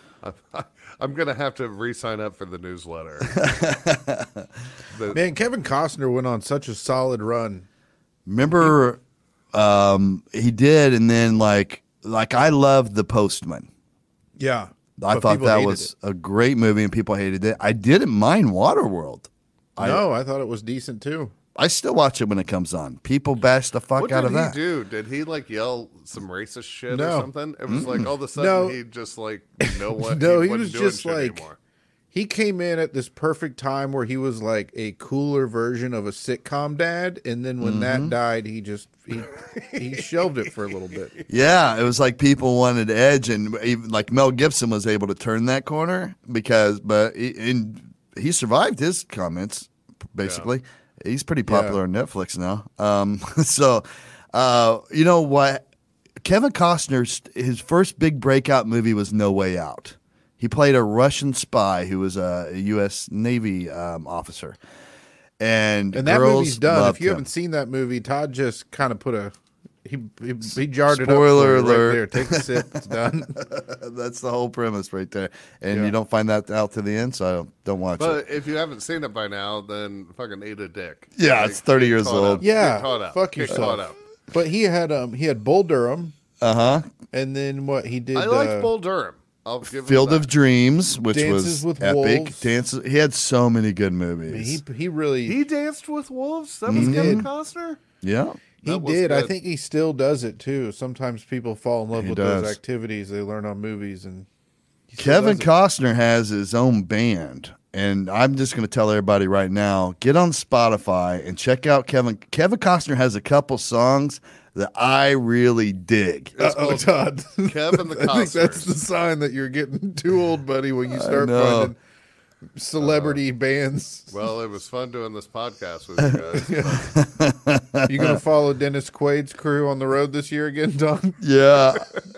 I'm going to have to re-sign up for the newsletter. The- Man, Kevin Costner went on such a solid run. remember, um, he did, and then like like I loved The Postman. Yeah. I But thought people that hated was a great movie, and people hated it. I didn't mind Waterworld. it. No, I thought it was decent too. I still watch it when it comes on. People bash the fuck what out did of he that. do? Did he like yell some racist shit No. or something? It was like all of a sudden No. he just like no one. No, he wasn't was doing just shit like- anymore. He came in at this perfect time where he was like a cooler version of a sitcom dad, and then when that died, he just he he shelved it for a little bit. Yeah, it was like people wanted edge, and even like Mel Gibson was able to turn that corner because, but he, and he survived his comments. Basically, he's pretty popular on Netflix now. Um, so, uh, you know what? Kevin Costner's his first big breakout movie was No Way Out. He played a Russian spy who was a U S Navy um, officer, and And that girls movie's done. loved If you him. haven't seen that movie, Todd just kind of put a he he, he jarred it up. Spoiler for you alert. Right there. Take a sip. It's done. That's the whole premise right there, and Yeah. you don't find that out to the end, so I don't, don't watch it. But if you haven't seen it by now, then fucking eat a dick. Yeah, it's thirty get years caught old. up. Yeah, Get caught up. fuck Get yourself. caught up. But he had um he had Bull Durham, Uh huh. and then what he did. I liked uh, Bull Durham. I'll give him Field that. of Dreams, which Dances was with epic. Wolves. Dances. He had so many good He movies. he really He danced with wolves. That Mm-hmm. was Kevin did. Costner. yeah. He That was did. I good. think he still does it too. Sometimes people fall in love He with does. those activities they learn on movies, and he still Kevin does it. Costner has his own band, and I'm just going to tell everybody right now: get on Spotify and check out Kevin. Kevin Costner has a couple songs that I really dig. It's Uh-oh, called Todd. Kevin the I think that's Costners. the sign that you're getting too old, buddy. When you start know. finding celebrity bands, Well, it was fun doing this podcast with you guys. you gonna follow Dennis Quaid's crew on the road this year again, Don? Yeah.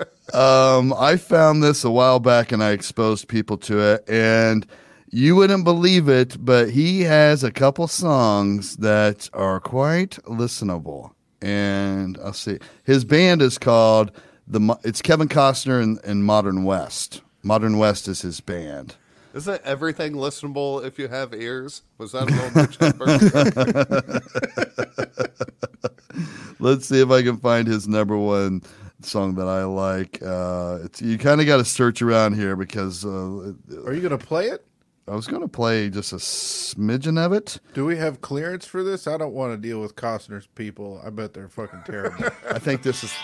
um, I found this a while back and I exposed people to it. And you wouldn't believe it, but he has a couple songs that are quite listenable. And I'll see. His band is called the. Mo- It's Kevin Costner and, and Modern West. Modern West is his band. Isn't everything listenable if you have ears? Was that an old Mitch Hedberg? Let's see if I can find his number one song that I like. Uh, it's you kind of got to search around here because uh, Are you gonna play it? I was going to play just a smidgen of it. Do we have clearance for this? I don't want to deal with Costner's people. I bet they're fucking terrible. I think this is.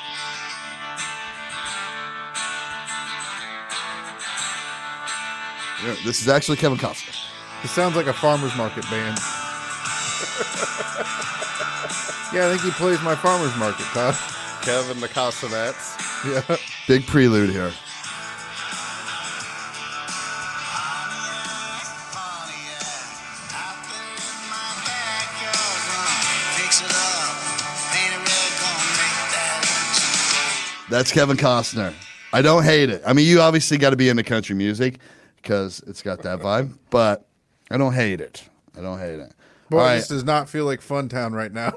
Yeah, this is actually Kevin Costner. It sounds like a farmer's market band. Yeah, I think he plays my farmer's market, Todd. Kevin the Costanettes. Yeah. Big prelude here. That's Kevin Costner. I don't hate it. I mean, you obviously got to be into country music because it's got that vibe, but I don't hate it. I don't hate it. Boy, All right. this does not feel like Fun Town right now.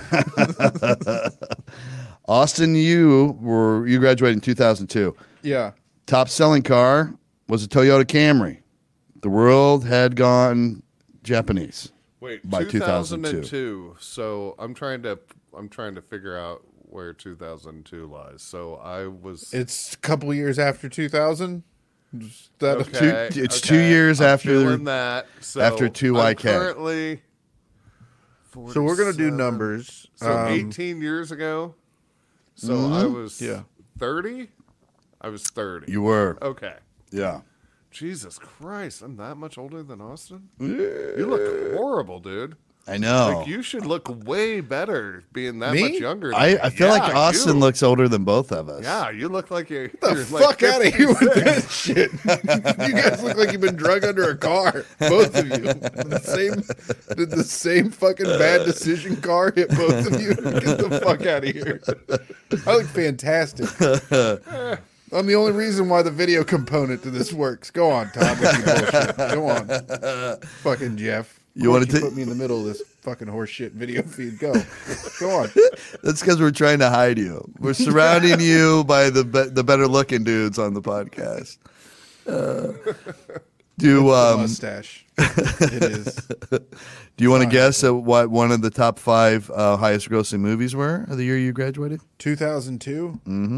Austin, you were you graduated in two thousand two. Yeah. Top selling car was a Toyota Camry. The world had gone Japanese. Wait, by two thousand two. two thousand two. So I'm trying to I'm trying to figure out where two thousand two lies. So I was It's a couple years after two thousand. That okay, two- it's okay, two years I'm after- feeling that. So after two Y K. I'm currently So we're gonna do forty-seven. numbers. So Um, eighteen years ago. So I was Yeah. thirty. I was thirty. You were. Okay. Yeah. Jesus Christ, I'm that much older than Austin? You look horrible, dude. I know. Like, you should look way better being that Me? much younger. Than I, me. I feel like Yeah, Austin you. looks older than both of us. Yeah, you look like you're. the you're like fuck out of here with that shit. You guys look like you've been drug under a car. Both of you. The same did the same fucking bad decision car hit both of you? Get the fuck out of here. I look fantastic. I'm the only reason why the video component to this works. Go on, Tom. With your bullshit. Go on. Fucking Jeff. You wanna to ta- put me in the middle of this fucking horseshit video feed. Go. Go on. That's because we're trying to hide you. We're surrounding you by the be- the better looking dudes on the podcast. Uh, do um, Mustache. It is. do you want to guess at what one of the top five uh, highest grossing movies were of the year you graduated? two thousand two?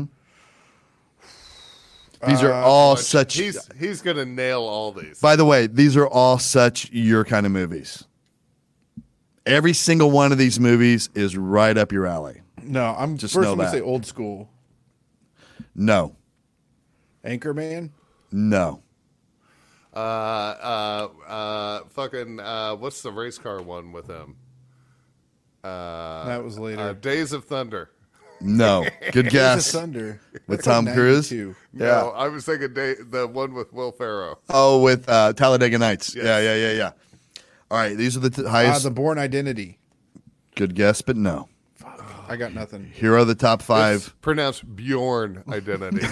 These are Uh, all such. He's he's gonna nail all these. By the way, these are all such your kind of movies. Every single one of these movies is right up your alley. No, I'm Just first know I'm gonna that. say old school. No, Anchorman? no. Uh, uh, uh, fucking. Uh, what's the race car one with him? Uh, That was later. uh, Days of Thunder. No. Good Days of guess. Thunder. With That's like Tom Cruise? ninety-two. No, I was thinking day, the one with Will Ferrell. Oh, with uh, Talladega Nights. Yes. Yeah, yeah, yeah, yeah. All right, these are the t- Ah, highest. The Born Identity. Good guess, but no. I got nothing. Here are the top It's five. pronounced Bjorn Identity.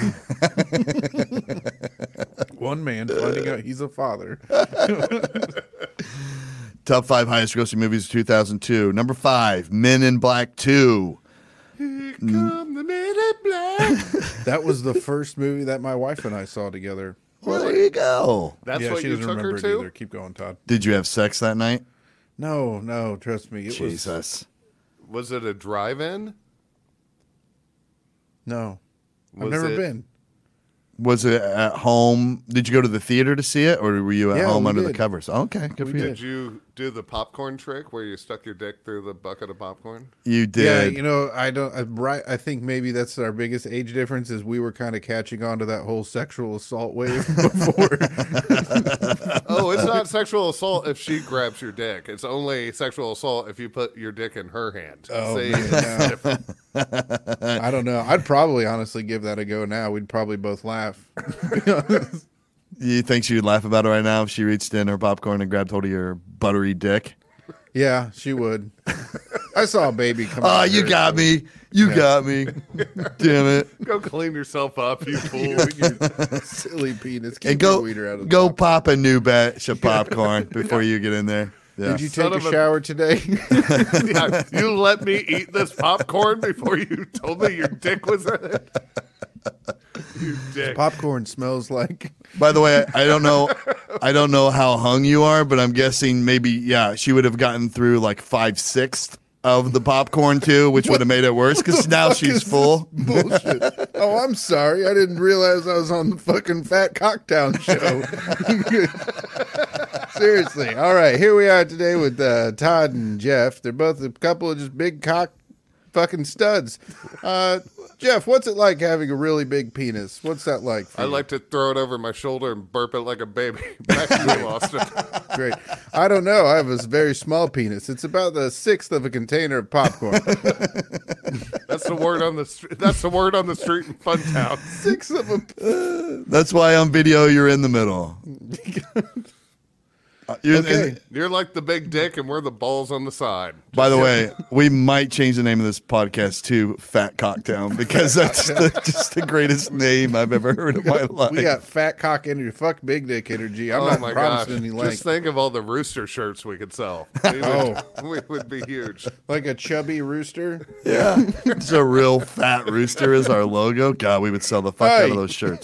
One man finding out he's a father. Top five highest grossing movies of two thousand two. Number five, Men in Black two. Here come the men in black. That was the first movie that my wife and I saw together. Well, there you go. That's yeah, what she you doesn't took remember her it to? either. Keep going, Todd. Did you have sex that night? No, no, trust me. It was Jesus. Was it a drive-in? no. I've Was never it- been. Was it at home? Did you go to the theater to see it, or were you at Yeah, home we under the did. covers? Okay, good We for you. Did you do the popcorn trick where you stuck your dick through the bucket of popcorn? You Yeah, did. you know, I don't. I, right, I think maybe that's our biggest age difference is we were kind of catching on to that whole sexual assault wave before. Oh, it's not sexual assault if she grabs your dick. It's only sexual assault if you put your dick in her hand. Oh, See, man, it's no. different. I don't know. I'd probably honestly give that a go now. We'd probably both laugh. You think she would laugh about it right now if she reached in her popcorn and grabbed hold of your buttery dick? Yeah, she would. I saw a baby come Oh, out of you her, got so- me. You Yeah. got me. Damn it. Go clean yourself up, you fool. You and your silly penis. Keep And go your weeder out of the go popcorn. pop a new batch of popcorn before you get in there. Yeah. Did you Son take a of a- shower today? Yeah, you let me eat this popcorn before you told me your dick was in it. You dick. Popcorn smells like. By the way, I, I don't know I don't know how hung you are, but I'm guessing maybe yeah, she would have gotten through like five sixths of the popcorn too, which would have made it worse because now fuck she's is full. this bullshit. Oh, I'm sorry. I didn't realize I was on the fucking Fat Cocktown show. Seriously. All right. Here we are today with uh, Todd and Jeff. They're both a couple of just big cock fucking studs. Uh, Jeff, what's it like having a really big penis? What's that like for I you? like to throw it over my shoulder and burp it like a baby. Back to you, Austin. Great. I don't know. I have a very small penis. It's about the sixth of a container of popcorn. That's the word on the street. That's the word on the street in Funtown. Six of a. That's why on video you're in the middle. Uh, You're- Okay. and- You're like the big dick, and we're the balls on the side. by the way, we might change the name of this podcast to Fat Cocktown because that's the, just the greatest name I've ever heard in my life. We got fat cock energy. Fuck big dick energy. I'm Oh not my promising gosh! any length. Just think of all the rooster shirts we could sell. We would, Oh. we would be huge. Like a chubby rooster. Yeah, it's a real fat rooster is our logo. God, we would sell the fuck out Hey. of those shirts.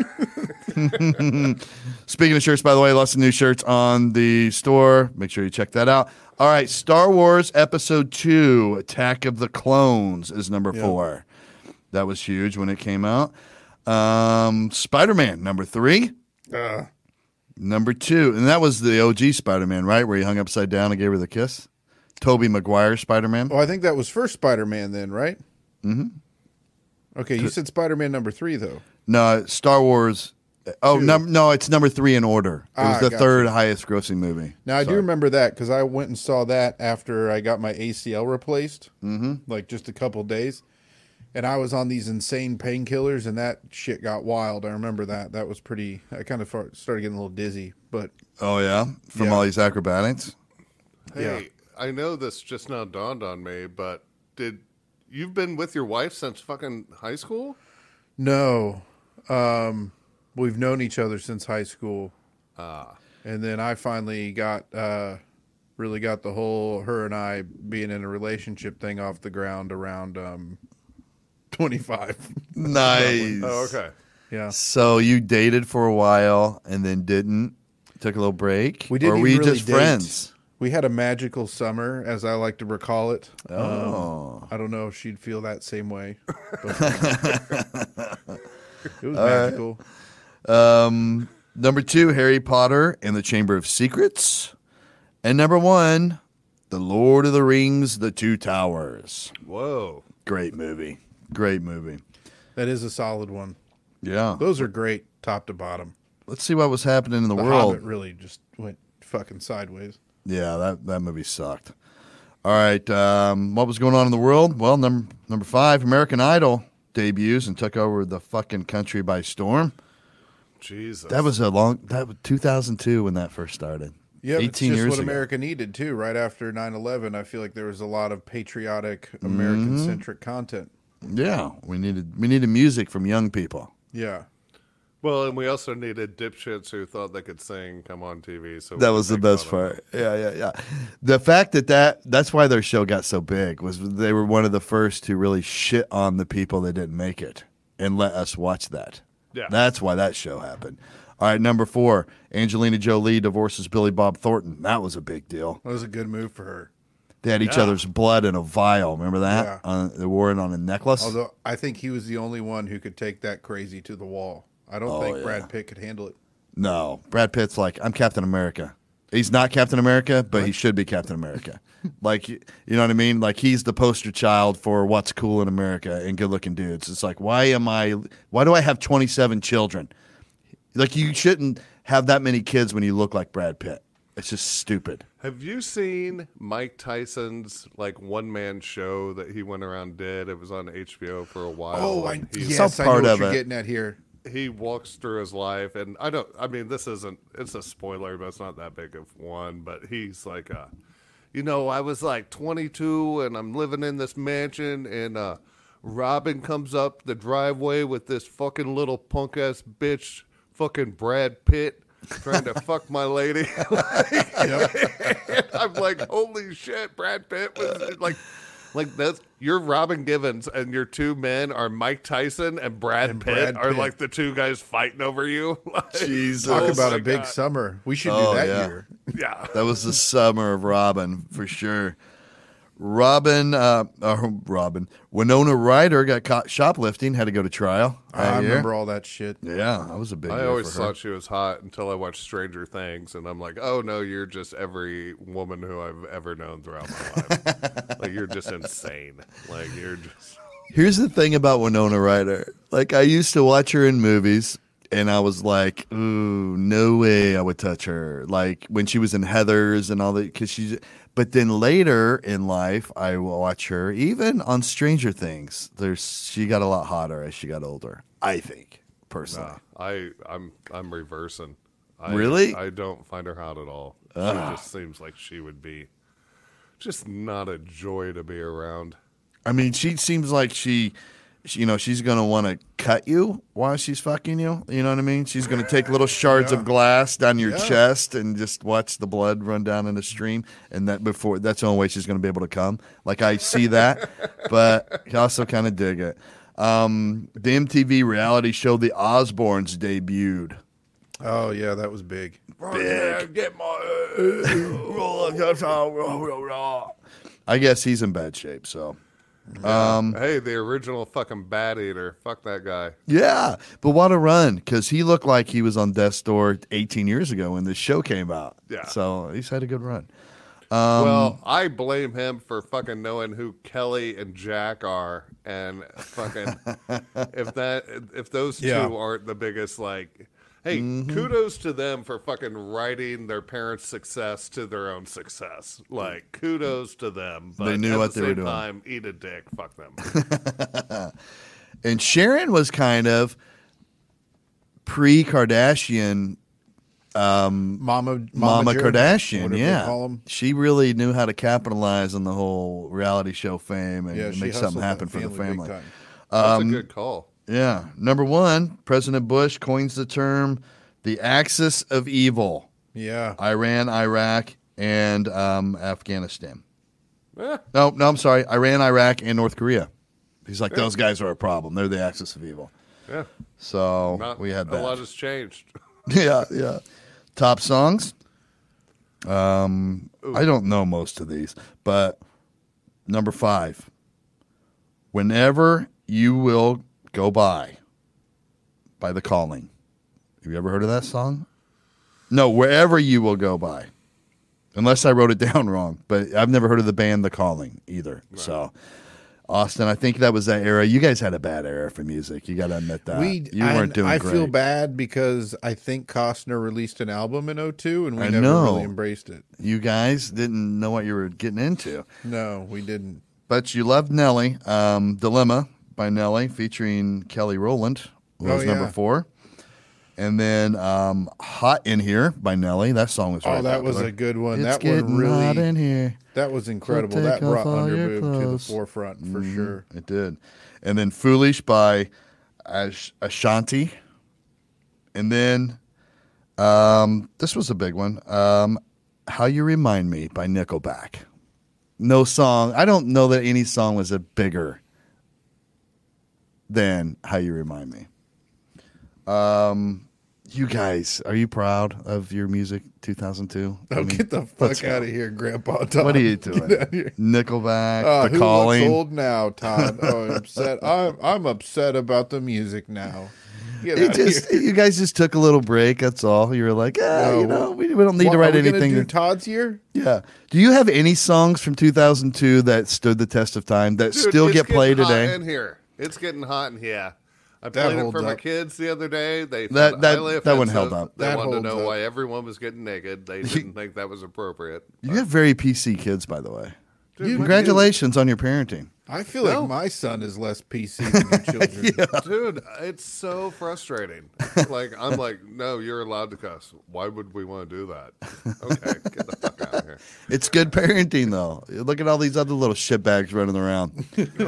Speaking of shirts, by the way, lots of new shirts on the store. Make sure you check that out. All right, Star Wars Episode Two: Attack of the Clones is number Yeah. four. That was huge when it came out. Um, Spider-Man number three. Uh, Number two, and that was the O G Spider-Man, right? Where he hung upside down and gave her the kiss. Tobey Maguire Spider-Man. oh, I think that was first Spider-Man then, right? Mm-hmm. Okay, you said Spider-Man number three, though. No, Star Wars. Oh, Two. num- no, it's number three in order. It was Ah, the gotcha. third highest grossing movie. Now, I do Sorry. remember that because I went and saw that after I got my A C L replaced, mm-hmm. like just a couple days. And I was on these insane painkillers, and that shit got wild. I remember that. That was pretty. I kind of far- started getting a little dizzy, but Oh yeah, from Yeah. all these acrobatics. Hey, Yeah. I know this just now dawned on me, but did you've been with your wife since fucking high school? no. Um, we've known each other since high school. Ah, And then I finally got, uh, really got the whole her and I being in a relationship thing off the ground around um, twenty-five. Nice. oh, okay. Yeah. So you dated for a while and then didn't. Took a little break. We didn't Or were even you really just date. friends? We had a magical summer, as I like to recall it. Oh. Um, I don't know if she'd feel that same way. But, it was magical. Um, number two, Harry Potter and the Chamber of Secrets, and number one, The Lord of the Rings: The Two Towers. Whoa. Great movie. Great movie. That is a solid one. Yeah. Those are great, top to bottom. Let's see what was happening in the, The world. Hobbit really just went fucking sideways. Yeah, that, that movie sucked. All right, um, what was going on in the world? Well, number number five, American Idol debuts and took over the fucking country by storm. Jesus. That was a long that was two thousand two when that first started. Yeah, it's eighteen just years what ago. America needed too. Right after nine eleven, I feel like there was a lot of patriotic American-centric content. Yeah, we needed we needed music from young people. Yeah. well, and we also needed dipshits who thought they could sing come on T V. So we That could was the make best fun of part. Yeah, yeah, yeah. The fact that, that that's why their show got so big was they were one of the first to really shit on the people that didn't make it and let us watch that. Yeah. That's why that show happened. All right, number four, Angelina Jolie divorces Billy Bob Thornton. That was a big deal. That was a good move for her. They had each Yeah. other's blood in a vial. Remember that? Yeah. On, they wore it on a necklace. Although I think he was the only one who could take that crazy to the wall. I don't think yeah. Brad Pitt could handle it. No, Brad Pitt's like, I'm Captain America. He's not Captain America, but he should be Captain America. Like, you know what I mean? Like, he's the poster child for what's cool in America and good-looking dudes. It's like, why am I? Why do I have twenty-seven children? Like, you shouldn't have that many kids when you look like Brad Pitt. It's just stupid. Have you seen Mike Tyson's like one man show that he went around did? It was on H B O for a while. Oh, I, and he, yes, Some I know part what of you're it. getting at here. he walks through his life, and I don't. I mean, this isn't. It's a spoiler, but it's not that big of one. But he's like, uh, you know, I was like twenty-two, and I'm living in this mansion, and uh, Robin comes up the driveway with this fucking little punk ass bitch, fucking Brad Pitt, trying to fuck my lady. I'm like, holy shit, Brad Pitt was like, like that's you're Robin Givens, and your two men are Mike Tyson and Brad And Pitt Brad are Pitt. like the two guys fighting over you. Like, Jesus. Talk oh about my a big God. summer. We should Oh, do that yeah. year. Yeah. That was the summer of Robin, for sure. Robin, uh, uh, Robin, Winona Ryder got caught shoplifting, had to go to trial. that I year. remember all that shit. Yeah, that was a big I year always for her. thought she was hot until I watched Stranger Things, and I'm like, oh no, you're just every woman who I've ever known throughout my life. Like, you're just insane. Like, you're just. Here's the thing about Winona Ryder. Like, I used to watch her in movies, and I was like, ooh, no way I would touch her. Like, when she was in Heathers and all that, because she's. But then later in life, I will watch her, even on Stranger Things. There's she got a lot hotter as she got older, I think, personally. Nah, I I'm I'm reversing. I, Really? I don't find her hot at all. She just seems like she would be just not a joy to be around. I mean, she seems like she, she you know, she's going to want to cut you while she's fucking you. You know what I mean? She's going to take little shards Yeah. of glass down your Yeah. chest and just watch the blood run down in the stream. And that before that's the only way she's going to be able to come. Like, I see that, but I also kind of dig it. Um, the M T V reality show The Osbournes debuted. Oh yeah, that was big. Big. Get my. I guess he's in bad shape. So, um, Hey, the original fucking bat eater. Fuck that guy. yeah, but what a run, because he looked like he was on death's door eighteen years ago when this show came out. Yeah. So he's had a good run. Well, I blame him for fucking knowing who Kelly and Jack are, and fucking if that if those two Yeah. aren't the biggest, like, hey, Mm-hmm. kudos to them for fucking writing their parents' success to their own success. Like, kudos to them. But They knew at what the they were same doing. time, eat a dick. Fuck them. And Sharon was kind of pre-Kardashian Mama, Mama, Mama Jer- Kardashian, whatever they yeah. call 'em. She really knew how to capitalize on the whole reality show fame and Yeah, she make something hustled happen that for the big family. time. That's Um, a good call. Yeah. Number one, President Bush coins the term the axis of evil. Yeah, Iran, Iraq, and um, Afghanistan. Eh, No, no, I'm sorry. Iran, Iraq, and North Korea. He's like, those guys are a problem. They're the axis of evil. yeah. So Not we had a that. lot has changed. yeah, yeah. Top songs. Um, I don't know most of these, but number five. Whenever You Will Go By, by The Calling. Have you ever heard of that song? No, Wherever You Will Go By. Unless I wrote it down wrong, but I've never heard of the band The Calling either. So, Austin, I think that was that era. You guys had a bad era for music. You got to admit that. we. you weren't and doing I great. feel bad because I think Costner released an album in oh two, and we I never know. really embraced it. You guys didn't know what you were getting into. No, we didn't. But you loved Nelly. Um, Dilemma by Nelly featuring Kelly Rowland was Oh, number yeah. four. And then um, Hot in Here by Nelly. That song was Oh, very that was popular. a good one. It's that getting one hot really. in here. That was incredible. So That take brought off all your Underboob to the clothes. forefront for Mhm, sure. It did. And then Foolish by Ash- Ashanti. And then um, this was a big one. Um, How You Remind Me by Nickelback. No song. I don't know that any song was a bigger than How You Remind Me. Um, you guys, are you proud of your music two thousand two? Oh, get the fuck out of here, Grandpa Todd. What are you Get doing? out of here. Nickelback, Uh, The who Calling. looks old now, Todd? Oh, I'm upset. I'm I'm upset about the music now. Get It out just, of here. you guys just took a little break. That's all. You were like, ah, No. you know, we, we don't need What, to write are we anything. Gonna do Todd's year? Yeah. Do you have any songs from two thousand two that stood the test of time that Dude, still it's get played getting hot today? in here. It's getting hot in here. I That played it holds for my up. kids the other day. They That- found it that- highly that one held offensive. up. They That wanted to holds know up. why everyone was getting naked. They didn't think that was appropriate. You have very P C kids, by the way. Dude, my Congratulations on your parenting. I feel No. like my son is less P C than your children. kids- Dude, it's so frustrating. Like, I'm like, no, you're allowed to cuss. Why would we want to do that? Okay, get the fuck out of here. It's good parenting, though. Look at all these other little shitbags running around.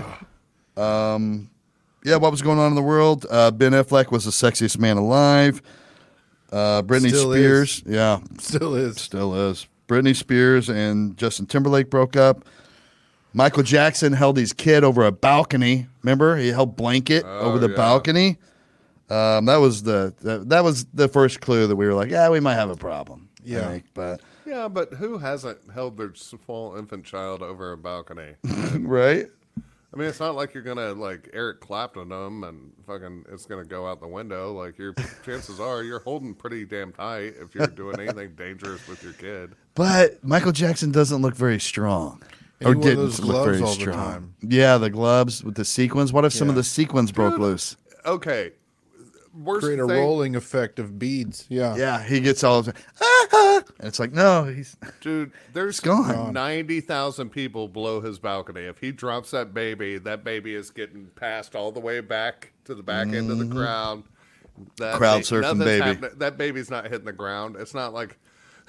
um, yeah, what was going on in the world? Uh, Ben Affleck was the sexiest man alive. Uh, Britney Still is. Spears, yeah, Still is. still is. Britney Spears and Justin Timberlake broke up. Michael Jackson held his kid over a balcony. Remember, he held blanket Oh, over the yeah. balcony. Um, that was the that, that was the first clue that we were like, yeah, we might have a problem. I Yeah. think, but Yeah, but who hasn't held their small infant child over a balcony? right. I mean, it's not like you're gonna like Eric Clapton them and fucking it's gonna go out the window. Like your chances are you're holding pretty damn tight if you're doing anything dangerous with your kid. But Michael Jackson doesn't look very strong. And Or he wore didn't those look gloves very all the strong. time. Yeah, the gloves with the sequins. What if some of Yeah. the sequins broke loose? Okay, worst Create a thing, rolling effect of beads. Yeah. Yeah, he gets all of it. Ah, ah. And it's like, no, he's dude. There's gone. ninety thousand people below his balcony. If he drops that baby, that baby is getting passed all the way back to the back end of the crowd. That Crowd ba- surfing nothing's baby. happening. That baby's not hitting the ground. It's not like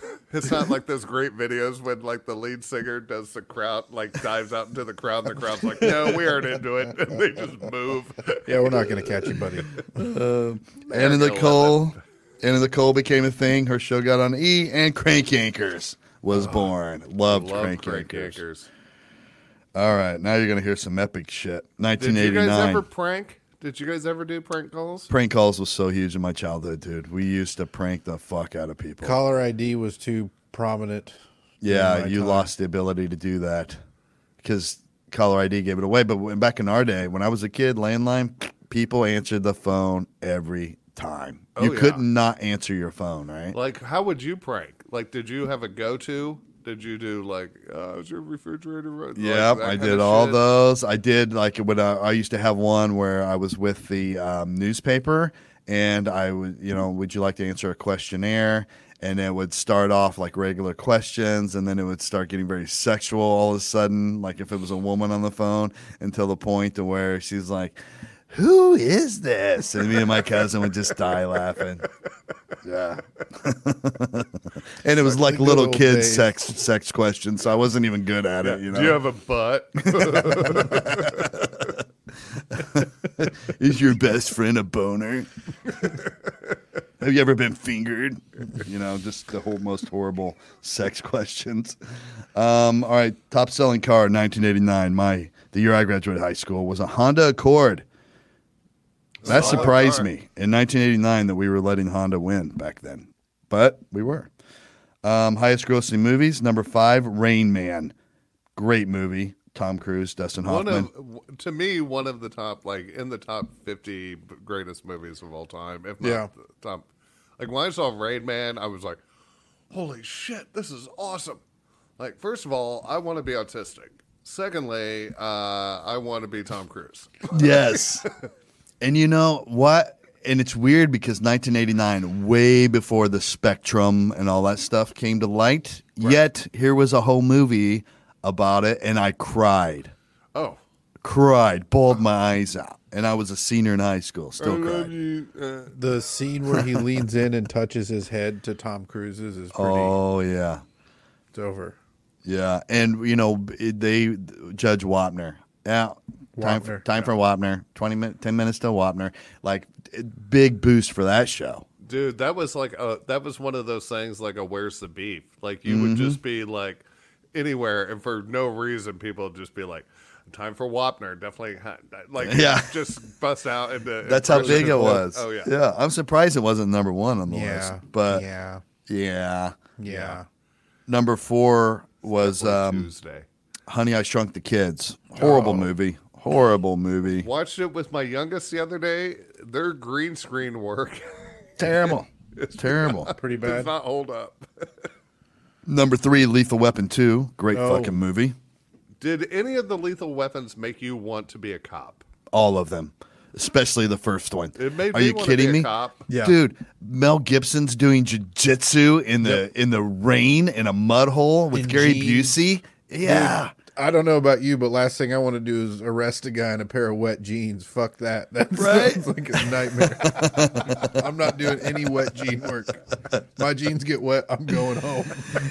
It's not like those great videos when like the lead singer does the crowd, like dives out into the crowd, and the crowd's like, "No, we aren't into it," and they just move. Yeah, we're not going to catch you, buddy. Uh, Anna Nicole, Anna Nicole became a thing. Her show got on E, and Crank Yankers was born. Loved, Love Crank, Crank Yankers. Yankers. All right, now you're gonna hear some epic shit. Did nineteen you eighty-nine. guys ever prank? Did you guys ever do prank calls? Prank calls was so huge in my childhood, dude. We used to prank the fuck out of people. Caller I D was too prominent. Yeah, in my you time. lost the ability to do that because caller I D gave it away. But when, back in our day, when I was a kid, landline, people answered the phone every time. Oh, you yeah. could not answer your phone, right? Like, how would you prank? Like, did you have a go-to? Did you do like, uh, is your refrigerator right? Yeah, like, that I kind did of all shit? those. I did like when I, I used to have one where I was with the um, newspaper, and I would, you know, would you like to answer a questionnaire? And it would start off like regular questions, and then it would start getting very sexual all of a sudden, like if it was a woman on the phone, until the point to where she's like, "Who is this?" And me and my cousin would just die laughing. Yeah. And it was like the good little old kids days. sex sex questions, so I wasn't even good at it, you know. Do you have a butt? Is your best friend a boner? Have you ever been fingered? You know, just the whole most horrible sex questions. Um, all right, top selling car in nineteen eighty-nine. My the year I graduated high school was a Honda Accord. That Solid surprised car. me in nineteen eighty-nine that we were letting Honda win back then, but we were. Um, highest grossing movies, number five, Rain Man. Great movie. Tom Cruise, Dustin One Hoffman. of, to me, one of the top, like in the top fifty greatest movies of all time, if not Yeah. the top. Like when I saw Rain Man, I was like, "Holy shit, this is awesome!" Like, first of all, I want to be autistic. Secondly, uh, I want to be Tom Cruise. Yes. And you know what? And it's weird because nineteen eighty-nine, way before the Spectrum and all that stuff came to light, yet here was a whole movie about it, and I cried. Oh, Cried, bawled my eyes out. And I was a senior in high school, still I love cried. you. Uh, The scene where he leans in and touches his head to Tom Cruise's is pretty. Oh, yeah. It's over. Yeah. And, you know, it- they, Judge Wapner. Yeah. Time, for, Wapner, time yeah. for Wapner. twenty minutes, ten minutes to Wapner. Like, it- big boost for that show. Dude, that was like a, that was one of those things like a "Where's the beef?" Like you would just be like anywhere, and for no reason, people would just be like, "Time for Wapner." Definitely, ha- like Yeah. just bust out into. That's how big it impressions. was. Oh yeah. Yeah. I'm surprised it wasn't number one on the Yeah. list. But yeah. yeah. Yeah. Number four was um, Tuesday. Honey, I Shrunk the Kids. Horrible Oh. movie. Horrible movie. Watched it with my youngest the other day. Their green screen work Terrible. Terrible. Pretty does bad. not hold up. Number three, Lethal Weapon two. Great Oh. fucking movie. Did any of the Lethal Weapons make you want to be a cop? All of them. Especially the first one. It made Are me you want kidding to be me? a cop. Yeah. Dude, Mel Gibson's doing jujitsu in the in the rain in a mud hole with In Gary jeans. Busey. Yeah. I don't know about you, but last thing I want to do is arrest a guy in a pair of wet jeans. Fuck that. That Right? sounds like a nightmare. I'm not doing any wet jean work. My jeans get wet, I'm going home.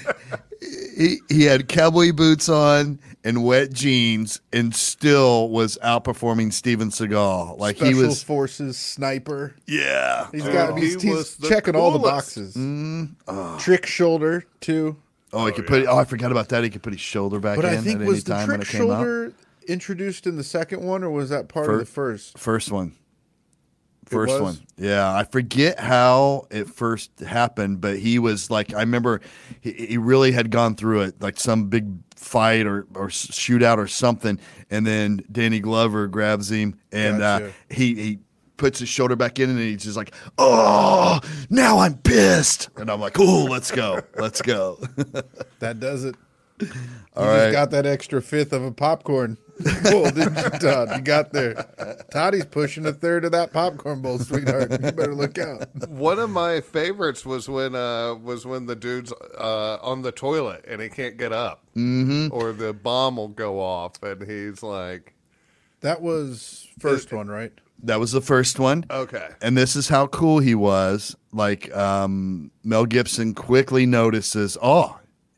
He he had cowboy boots on and wet jeans and still was outperforming Steven Seagal. Like Special he was Forces sniper. yeah. He's got. Oh, he's he he's was the checking all the coolest. boxes. Trick shoulder too. Oh, he could put. Oh, I forgot about that. He could put his shoulder back But in I think at was any the time when trick it came out. shoulder introduced in the second one, or was that part Fir- of the first? First one. First was? one. Yeah, I forget how it first happened, but he was like, I remember he, he really had gone through it, like some big fight or, or shootout or something, and then Danny Glover grabs him and Gotcha. uh, he he puts his shoulder back in, and he's just like, oh, now I'm pissed, and I'm like, oh, let's go, let's go. That does it. You All just right. got that extra fifth of a popcorn bowl, didn't you, Todd? You got there. Toddy's pushing a third of that popcorn bowl, sweetheart. You better look out. One of my favorites was when uh, was when the dude's uh, on the toilet and he can't get up, mm-hmm. or the bomb will go off and he's like, That was first one, right? That was the first one. Okay. And this is how cool he was. Like, um, Mel Gibson quickly notices, oh,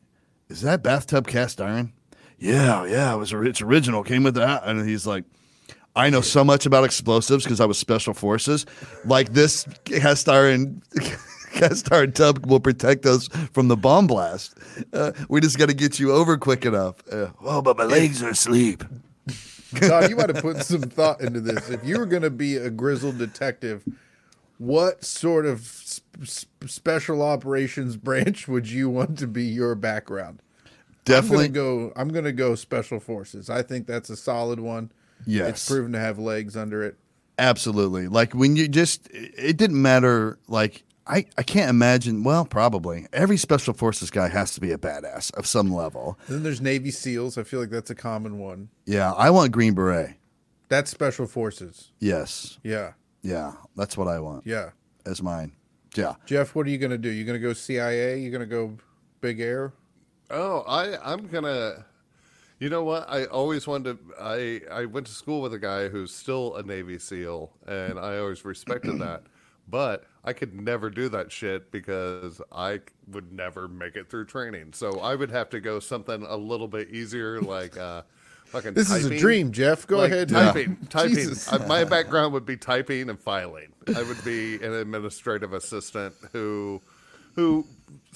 is that bathtub cast iron? Yeah, yeah, it was it's original. Came with that. And he's like, I know so much about explosives because I was special forces. Like, this cast iron cast iron tub will protect us from the bomb blast. Uh, we just got to get you over quick enough. Uh, oh, but my legs are asleep. Todd, you might have put some thought into this. If you were going to be a grizzled detective, what sort of sp- special operations branch would you want to be your background? Definitely I'm gonna go. I'm gonna go special forces. I think that's a solid one. Yes. It's proven to have legs under it. Absolutely. Like when you just, it didn't matter. Like I, I can't imagine. Well, probably every special forces guy has to be a badass of some level. Then there's Navy SEALs. I feel like that's a common one. Yeah, I want Green Beret. That's special forces. Yes. Yeah. Yeah, that's what I want Yeah. as mine. Yeah. Jeff, what are you gonna do? You gonna go C I A? You gonna go Big Air? Oh, I I'm gonna. You know what? I always wanted to. I I went to school with a guy who's still a Navy SEAL, and I always respected that. But I could never do that shit because I would never make it through training. So I would have to go something a little bit easier, like uh, fucking. This typing. is a dream, Jeff. Go Like, ahead. Typing, typing. Jesus. I, my background would be typing and filing. I would be an administrative assistant who, who,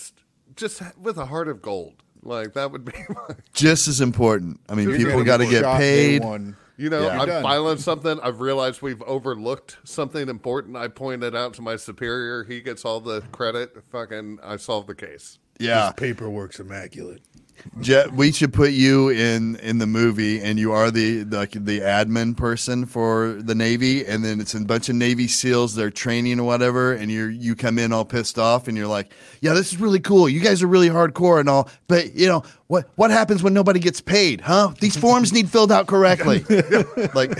just with a heart of gold. Like that would be. My, Just as important. I mean, You're people gonna got to get get shot day paid. one. you know, Yeah. I'm Done. filing something. I've realized we've overlooked something important. I point it out to my superior. He gets all the credit. Fucking, I solved the case. Yeah. Paperwork's immaculate. Je- we should put you in in the movie, and you are the like the admin person for the Navy, and then it's a bunch of Navy SEALs. They're training or whatever, and you you come in all pissed off, and you're like, "Yeah, this is really cool. You guys are really hardcore and all, but you know what? What happens when nobody gets paid? Huh? These forms need filled out correctly. Like,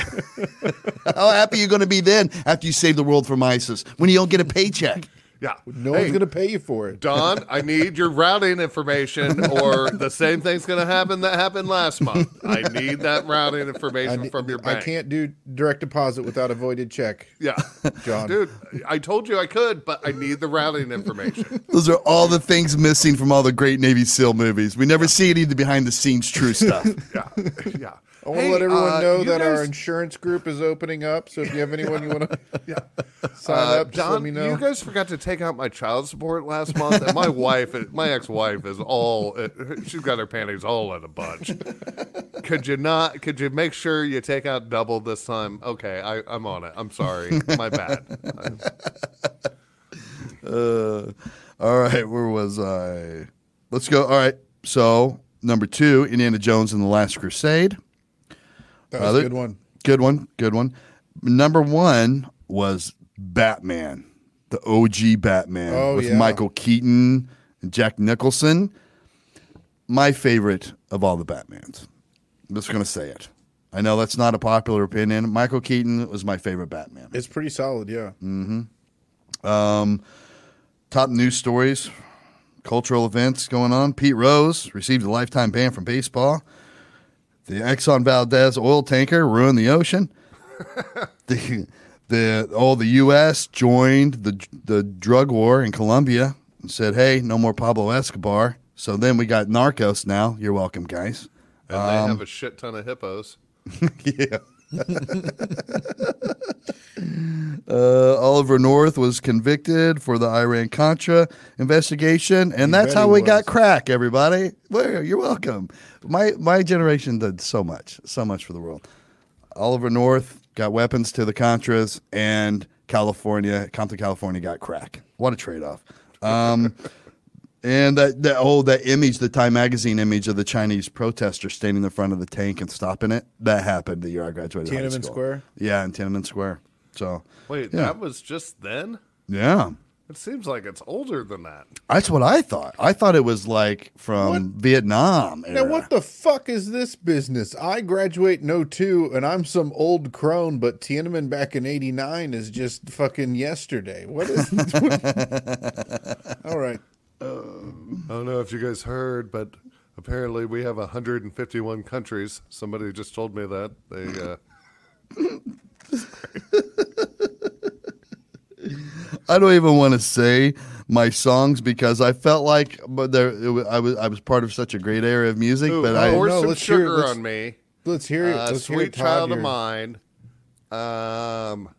how happy are you going to be then after you save the world from ISIS when you don't get a paycheck?" Yeah. No Hey, one's going to pay you for it. Don, I need your routing information, or the same thing's going to happen that happened last month. I need that routing I, information ne- from your I bank. can't do direct deposit without a voided check. Yeah, John. dude, I told you I could, but I need the routing information. Those are all the things missing from all the great Navy SEAL movies. We never see any of the behind the scenes true stuff. Yeah, yeah. I want to Hey, let everyone uh, know you that our guys- insurance group is opening up. So if you have anyone you want to Yeah. sign Uh, up, just Don, let me know. you guys forgot to take out my child support last month, and my wife, my ex-wife, is all she's got her panties all in a bunch. Could you not? Could you make sure you take out double this time? Okay, I, I'm on it. I'm sorry, my bad. Uh, all right, where was I? Let's go. All right, so number two, Indiana Jones and the Last Crusade. That was Other- a good one. Good one, good one. Number one was Batman, the O G Batman Oh, with yeah. Michael Keaton and Jack Nicholson. My favorite of all the Batmans. I'm just going to say it. I know that's not a popular opinion. Michael Keaton was my favorite Batman. It's pretty solid, yeah. Um, top news stories, cultural events going on. Pete Rose received a lifetime ban from baseball. The Exxon Valdez oil tanker ruined the ocean. the the oh the U S joined the the drug war in Colombia and said, "Hey, no more Pablo Escobar." So then we got Narcos now. You're welcome, guys. And they have a shit ton of hippos. Yeah. uh, Oliver North was convicted for the Iran Contra investigation, and that's bet how he we was. got crack. Everybody, well, you're welcome. My my generation did so much, so much for the world. Oliver North got weapons to the Contras, and California, Compton, California, got crack. What a trade off. Um, And that, that oh that image, the Time magazine image of the Chinese protester standing in front of the tank and stopping it, that happened the year I graduated high Tiananmen school. Square? Yeah, in Tiananmen Square. So Wait, Yeah. that was just then? yeah, It seems like it's older than that. that's what I thought. I thought it was like from What? Vietnam era. Now, what the fuck is this business? I graduate in oh two, and I'm some old crone, but Tiananmen back in eighty-nine is just fucking yesterday. What is All right. I don't know if you guys heard, but apparently we have one hundred fifty-one countries. Somebody just told me that. They uh I don't even want to say my songs because I felt like, but there, it, wa- I was I was part of such a great era of music. Ooh, but I pour no, some let's hear it. sugar Let's- on me. Let's hear it. Uh, Let's hear Sweet it, Todd, Child of here. Mine. Um,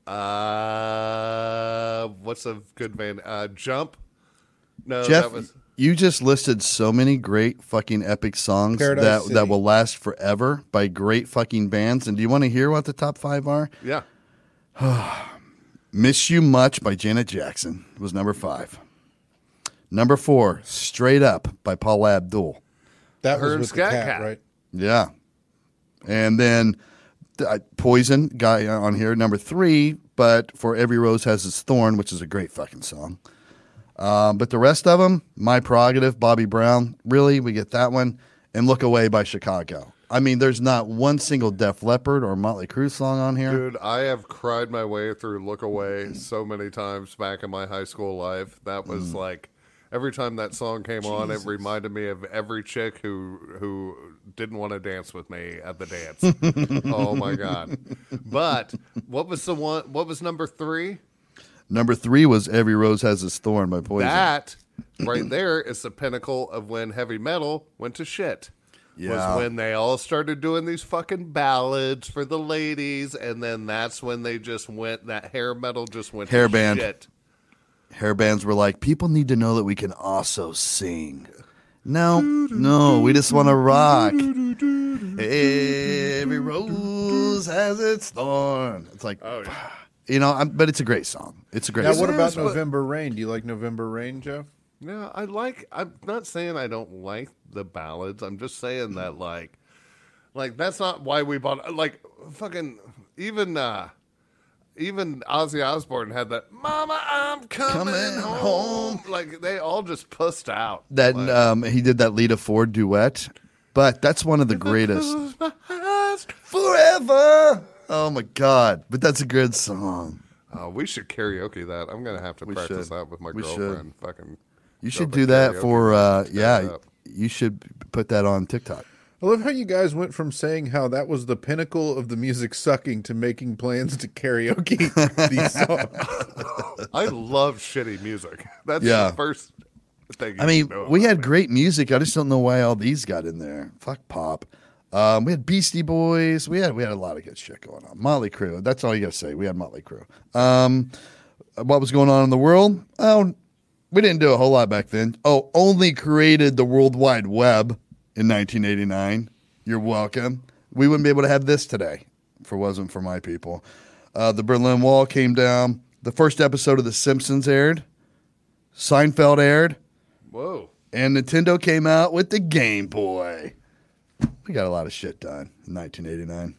uh, what's a good band? Uh, Jump. No, Jeff, that was you just listed so many great fucking epic songs Paradise that City. that will last forever by great fucking bands. And do you want to hear what the top five are? yeah. Miss You Much by Janet Jackson was number five. Number four, Straight Up by Paula Abdul. That Her was and with the Scat cat, Cat. right? Yeah. And then uh, Poison guy on here, number three, but For Every Rose Has Its Thorn, which is a great fucking song. Um, but the rest of them, My Prerogative, Bobby Brown, really, we get that one, and Look Away by Chicago. I mean, there's not one single Def Leppard or Motley Crue song on here. Dude, I have cried my way through Look Away so many times back in my high school life. That Mm. was like every time that song came on, it reminded me of every chick who who didn't want to dance with me at the dance. Oh my god. But what was the one what was number three? Number three was Every Rose Has Its Thorn by Poison. That right there is the pinnacle of when heavy metal went to shit. Yeah. Was when they all started doing these fucking ballads for the ladies, and then that's when they just went, that hair metal just went Hair to band. shit. Hair bands were like, people need to know that we can also sing. No, no, we just want to rock. Every rose has its thorn. It's like, Oh, yeah. you know, I'm, but it's a great song. It's a great Now, song. what about is, but- November Rain? Do you like November Rain, Jeff? Yeah, I like, I'm not saying I don't like the ballads. I'm just saying that, like, like that's not why we bought, like, fucking, even, uh, even Ozzy Osbourne had that, Mama, I'm coming, Coming home. home. Like, they all just pussed out. That Like, um, he did that Lita Ford duet, but that's one of the greatest. close my eyes. Forever. Oh my god! But that's a good song. Uh, we should karaoke that. I'm gonna have to We practice should. that with my We should. girlfriend. Fucking, You go should to do that karaoke for and uh, stand yeah. up. You should put that on TikTok. I love how you guys went from saying how that was the pinnacle of the music sucking to making plans to karaoke these songs. I love shitty music. That's Yeah. the first thing. You I mean, know we about had me. great music. I just don't know why all these got in there. Fuck pop. Um, we had Beastie Boys. We had we had a lot of good shit going on. Motley Crue. That's all you gotta say. We had Motley Crue. Um, what was going on in the world? Oh, we didn't do a whole lot back then. Oh, only created the World Wide Web in nineteen eighty-nine. You're welcome. We wouldn't be able to have this today if it wasn't for my people. Uh, the Berlin Wall came down. The first episode of The Simpsons aired. Seinfeld aired. Whoa. And Nintendo came out with the Game Boy. We got a lot of shit done in nineteen eighty-nine.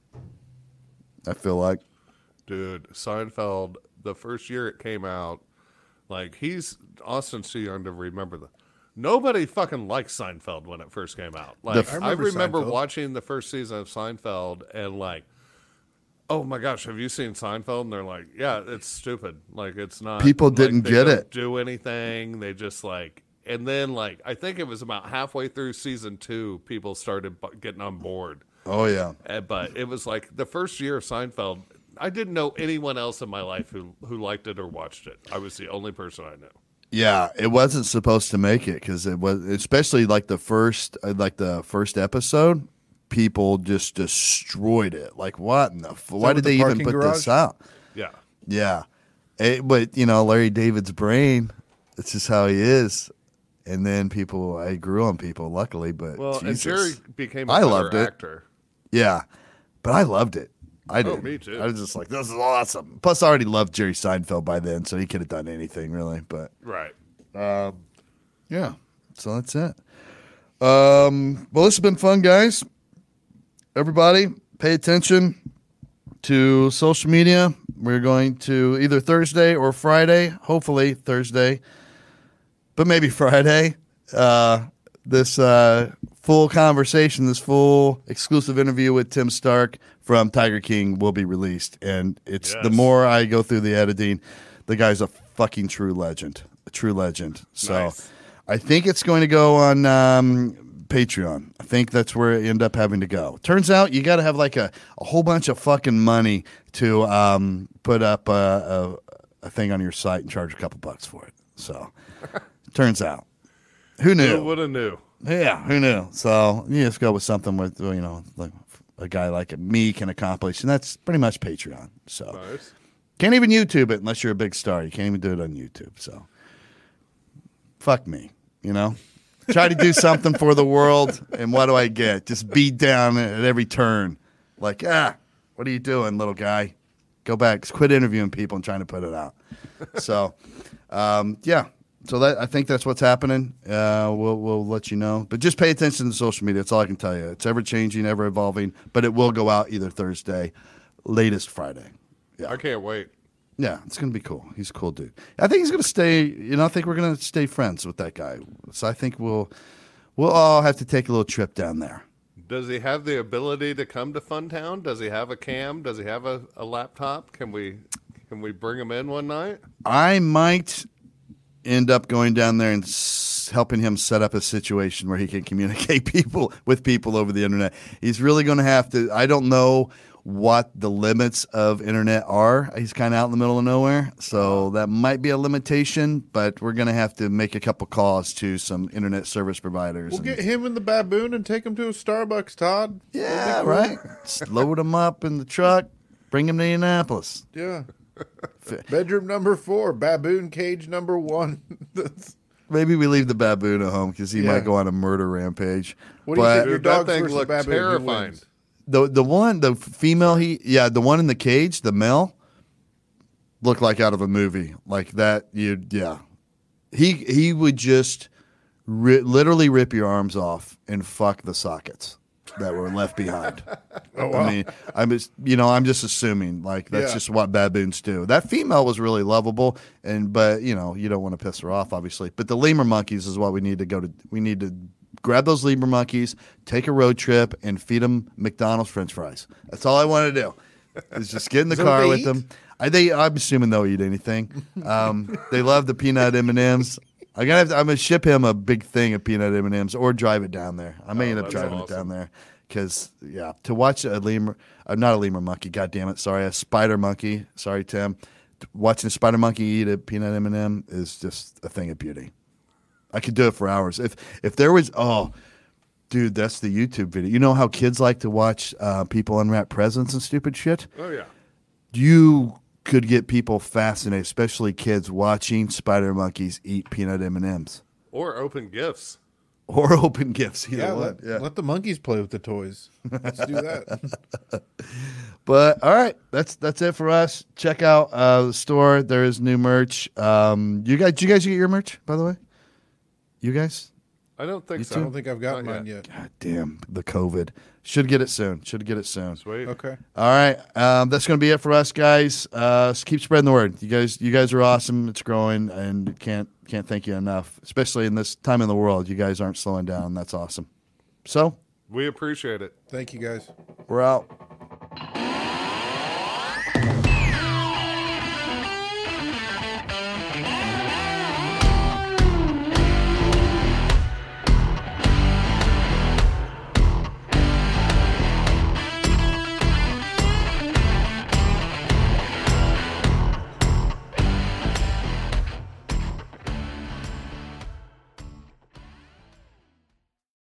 I feel like. Dude, Seinfeld, the first year it came out, like, he's, Austin's too young to remember the. Nobody fucking liked Seinfeld when it first came out. Like, The- I I remember, remember Seinfeld. watching the first season of Seinfeld and, like, oh my gosh, have you seen Seinfeld? And they're like, yeah, it's stupid. Like, it's not. People like, didn't they get don't it. Do anything. They just, like, and then, like, I think it was about halfway through season two, people started bu- getting on board. Oh, yeah. Uh, but it was like the first year of Seinfeld, I didn't know anyone else in my life who, who liked it or watched it. I was the only person I knew. Yeah, it wasn't supposed to make it because it was, especially like the first, uh, like the first episode, people just destroyed it. Like, what in the? F- why with did the they even parking put garage? this out? Yeah. Yeah, It- but you know, Larry David's brain. It's just how he is. And then people, I grew on people, luckily. But Well, and Jesus. Jerry became a I better loved it. actor. Yeah, but I loved it. I did. Oh, me too. I was just like, this is awesome. Plus, I already loved Jerry Seinfeld by then, so he could have done anything really. But Right. yeah, so that's it. Um, well, this has been fun, guys. Everybody, pay attention to social media. We're going to either Thursday or Friday, hopefully Thursday, but maybe Friday. Uh, this uh, full conversation, this full exclusive interview with Tim Stark from Tiger King will be released. And it's the Yes. more I go through the editing, the guy's a fucking true legend, a true legend. So Nice. I think it's going to go on um, Patreon. I think that's where it end up having to go. Turns out you got to have like a, a whole bunch of fucking money to um, put up a, a, a thing on your site and charge a couple bucks for it. So, turns out, who knew? Who would have knew? Yeah, who knew? So you just go with something with you know like a guy like me can accomplish, and that's pretty much Patreon. So Nice. can't even YouTube it unless you're a big star. You can't even do it on YouTube. So fuck me, you know. Try to do something for the world, and what do I get? Just beat down at every turn. Like, ah, what are you doing, little guy? Go back. Quit interviewing people and trying to put it out. So, um, yeah. So that I think that's what's happening. Uh, we'll we'll let you know, but just pay attention to social media. That's all I can tell you. It's ever changing, ever evolving, but it will go out either Thursday, latest Friday. Yeah. I can't wait. Yeah, it's gonna be cool. He's a cool dude. I think he's gonna stay. You know, I think we're gonna stay friends with that guy. So I think we'll we'll all have to take a little trip down there. Does he have the ability to come to Funtown? Does he have a cam? Does he have a, a laptop? Can we can we bring him in one night? I might end up going down there and s- helping him set up a situation where he can communicate people with people over the internet. He's really going to have to. I don't know what the limits of internet are. He's kind of out in the middle of nowhere, so that might be a limitation, but we're going to have to make a couple calls to some internet service providers. We'll and- get him and the baboon and take him to a Starbucks, Todd. yeah, right. Just load him up in the truck, bring him to Indianapolis. Yeah. Bedroom number four, baboon cage number one. Maybe we leave the baboon at home because he Yeah. might go on a murder rampage. What do you But- think? Your Dude, that dog's thing versus looked baboon, who terrifying. wins? The the one the female he yeah the one in the cage, the male, looked like out of a movie like that. You yeah, he he would just ri- literally rip your arms off and fuck the sockets that were left behind. Oh, wow. I mean, I'm just you know I'm just assuming like that's Yeah. just what baboons do. That female was really lovable, and but you know you don't want to piss her off obviously. But the lemur monkeys is what we need to go to. We need to. Grab those lemur monkeys, take a road trip, and feed them McDonald's French fries. That's all I want to do. Is just get in the Is that what car they with eat? them. I they I'm assuming they'll eat anything. Um, they love the peanut M and M's. I'm gonna have to, I'm gonna ship him a big thing of peanut M and M's or drive it down there. I may Oh, end up that's driving awesome. it down there because yeah, to watch a lemur, uh, not a lemur monkey. God damn it, sorry, a spider monkey. Sorry, Tim. Watching a spider monkey eat a peanut M and M is just a thing of beauty. I could do it for hours. If if there was oh. Dude, that's the YouTube video. You know how kids like to watch uh, people unwrap presents and stupid shit? Oh yeah. You could get people fascinated, especially kids, watching spider monkeys eat peanut M and M's Or open gifts. or open gifts. Either Yeah, one. let, yeah. let the monkeys play with the toys. Let's do that. But all right, that's that's it for us. Check out uh, the store. There is new merch. Um, you guys, did you guys get your merch by the way? You guys? I don't think You so. I don't think I've got Not mine yet. God damn the COVID. Should get it soon. Should get it soon. Sweet. Okay. All right, um, that's going to be it for us, guys. Uh, just keep spreading the word. You guys, you guys are awesome. It's growing, and can't can't thank you enough. Especially in this time in the world, you guys aren't slowing down. That's awesome. So We appreciate it. Thank you, guys. we're out.